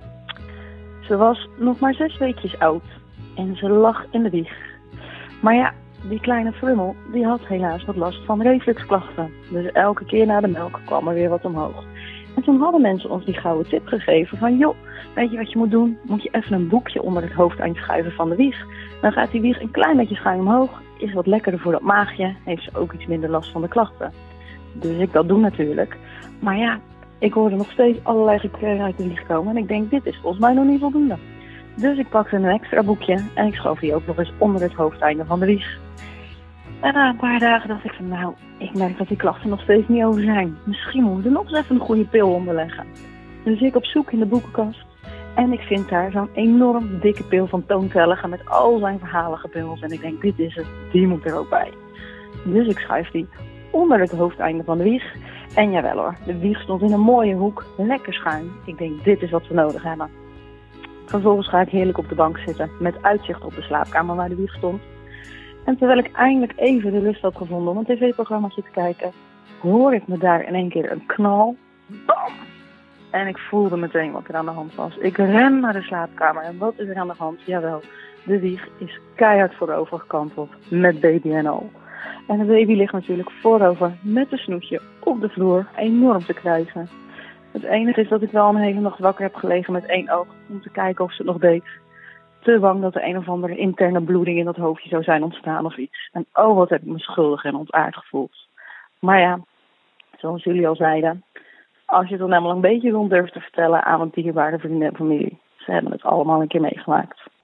Ze was nog maar zes weekjes oud en ze lag in de wieg. Maar ja, die kleine frummel, die had helaas wat last van refluxklachten. Dus elke keer na de melk kwam er weer wat omhoog. En toen hadden mensen ons die gouden tip gegeven van, joh, weet je wat je moet doen? Moet je even een boekje onder het hoofdeind schuiven van de wieg. Dan gaat die wieg een klein beetje schuin omhoog. Is wat lekkerder voor dat maagje. Heeft ze ook iets minder last van de klachten. Dus ik dat doe natuurlijk. Maar ja, ik hoorde nog steeds allerlei gekregen uit de wieg komen. En ik denk, dit is volgens mij nog niet voldoende. Dus ik pakte een extra boekje. En ik schoof die ook nog eens onder het hoofdeinde van de wieg. En na een paar dagen dacht ik van, nou, ik merk dat die klachten nog steeds niet over zijn. Misschien moeten we er nog eens even een goede pil onder leggen. Dus ik op zoek in de boekenkast. En ik vind daar zo'n enorm dikke pil van Toon Tellige met al zijn verhalen gepils. En ik denk, dit is het, die moet er ook bij. Dus ik schuif die onder het hoofdeinde van de wieg. En jawel hoor, de wieg stond in een mooie hoek, lekker schuin. Ik denk, dit is wat we nodig hebben. Vervolgens ga ik heerlijk op de bank zitten, met uitzicht op de slaapkamer waar de wieg stond. En terwijl ik eindelijk even de lust had gevonden om een tv-programmaatje te kijken, hoor ik me daar in één keer een knal. Bam! En ik voelde meteen wat er aan de hand was. Ik ren naar de slaapkamer en wat is er aan de hand? Jawel, de wieg is keihard voorover gekanteld, met baby en al. En de baby ligt natuurlijk voorover met een snoetje op de vloer, enorm te krijgen. Het enige is dat ik wel een hele nacht wakker heb gelegen met één oog, om te kijken of ze het nog deed. Te bang dat er een of andere interne bloeding in dat hoofdje zou zijn ontstaan of iets. En oh, wat heb ik me schuldig en ontaard gevoeld. Maar ja, zoals jullie al zeiden, als je het dan helemaal een beetje rond durft te vertellen aan een dierbare vrienden en familie. Ze hebben het allemaal een keer meegemaakt.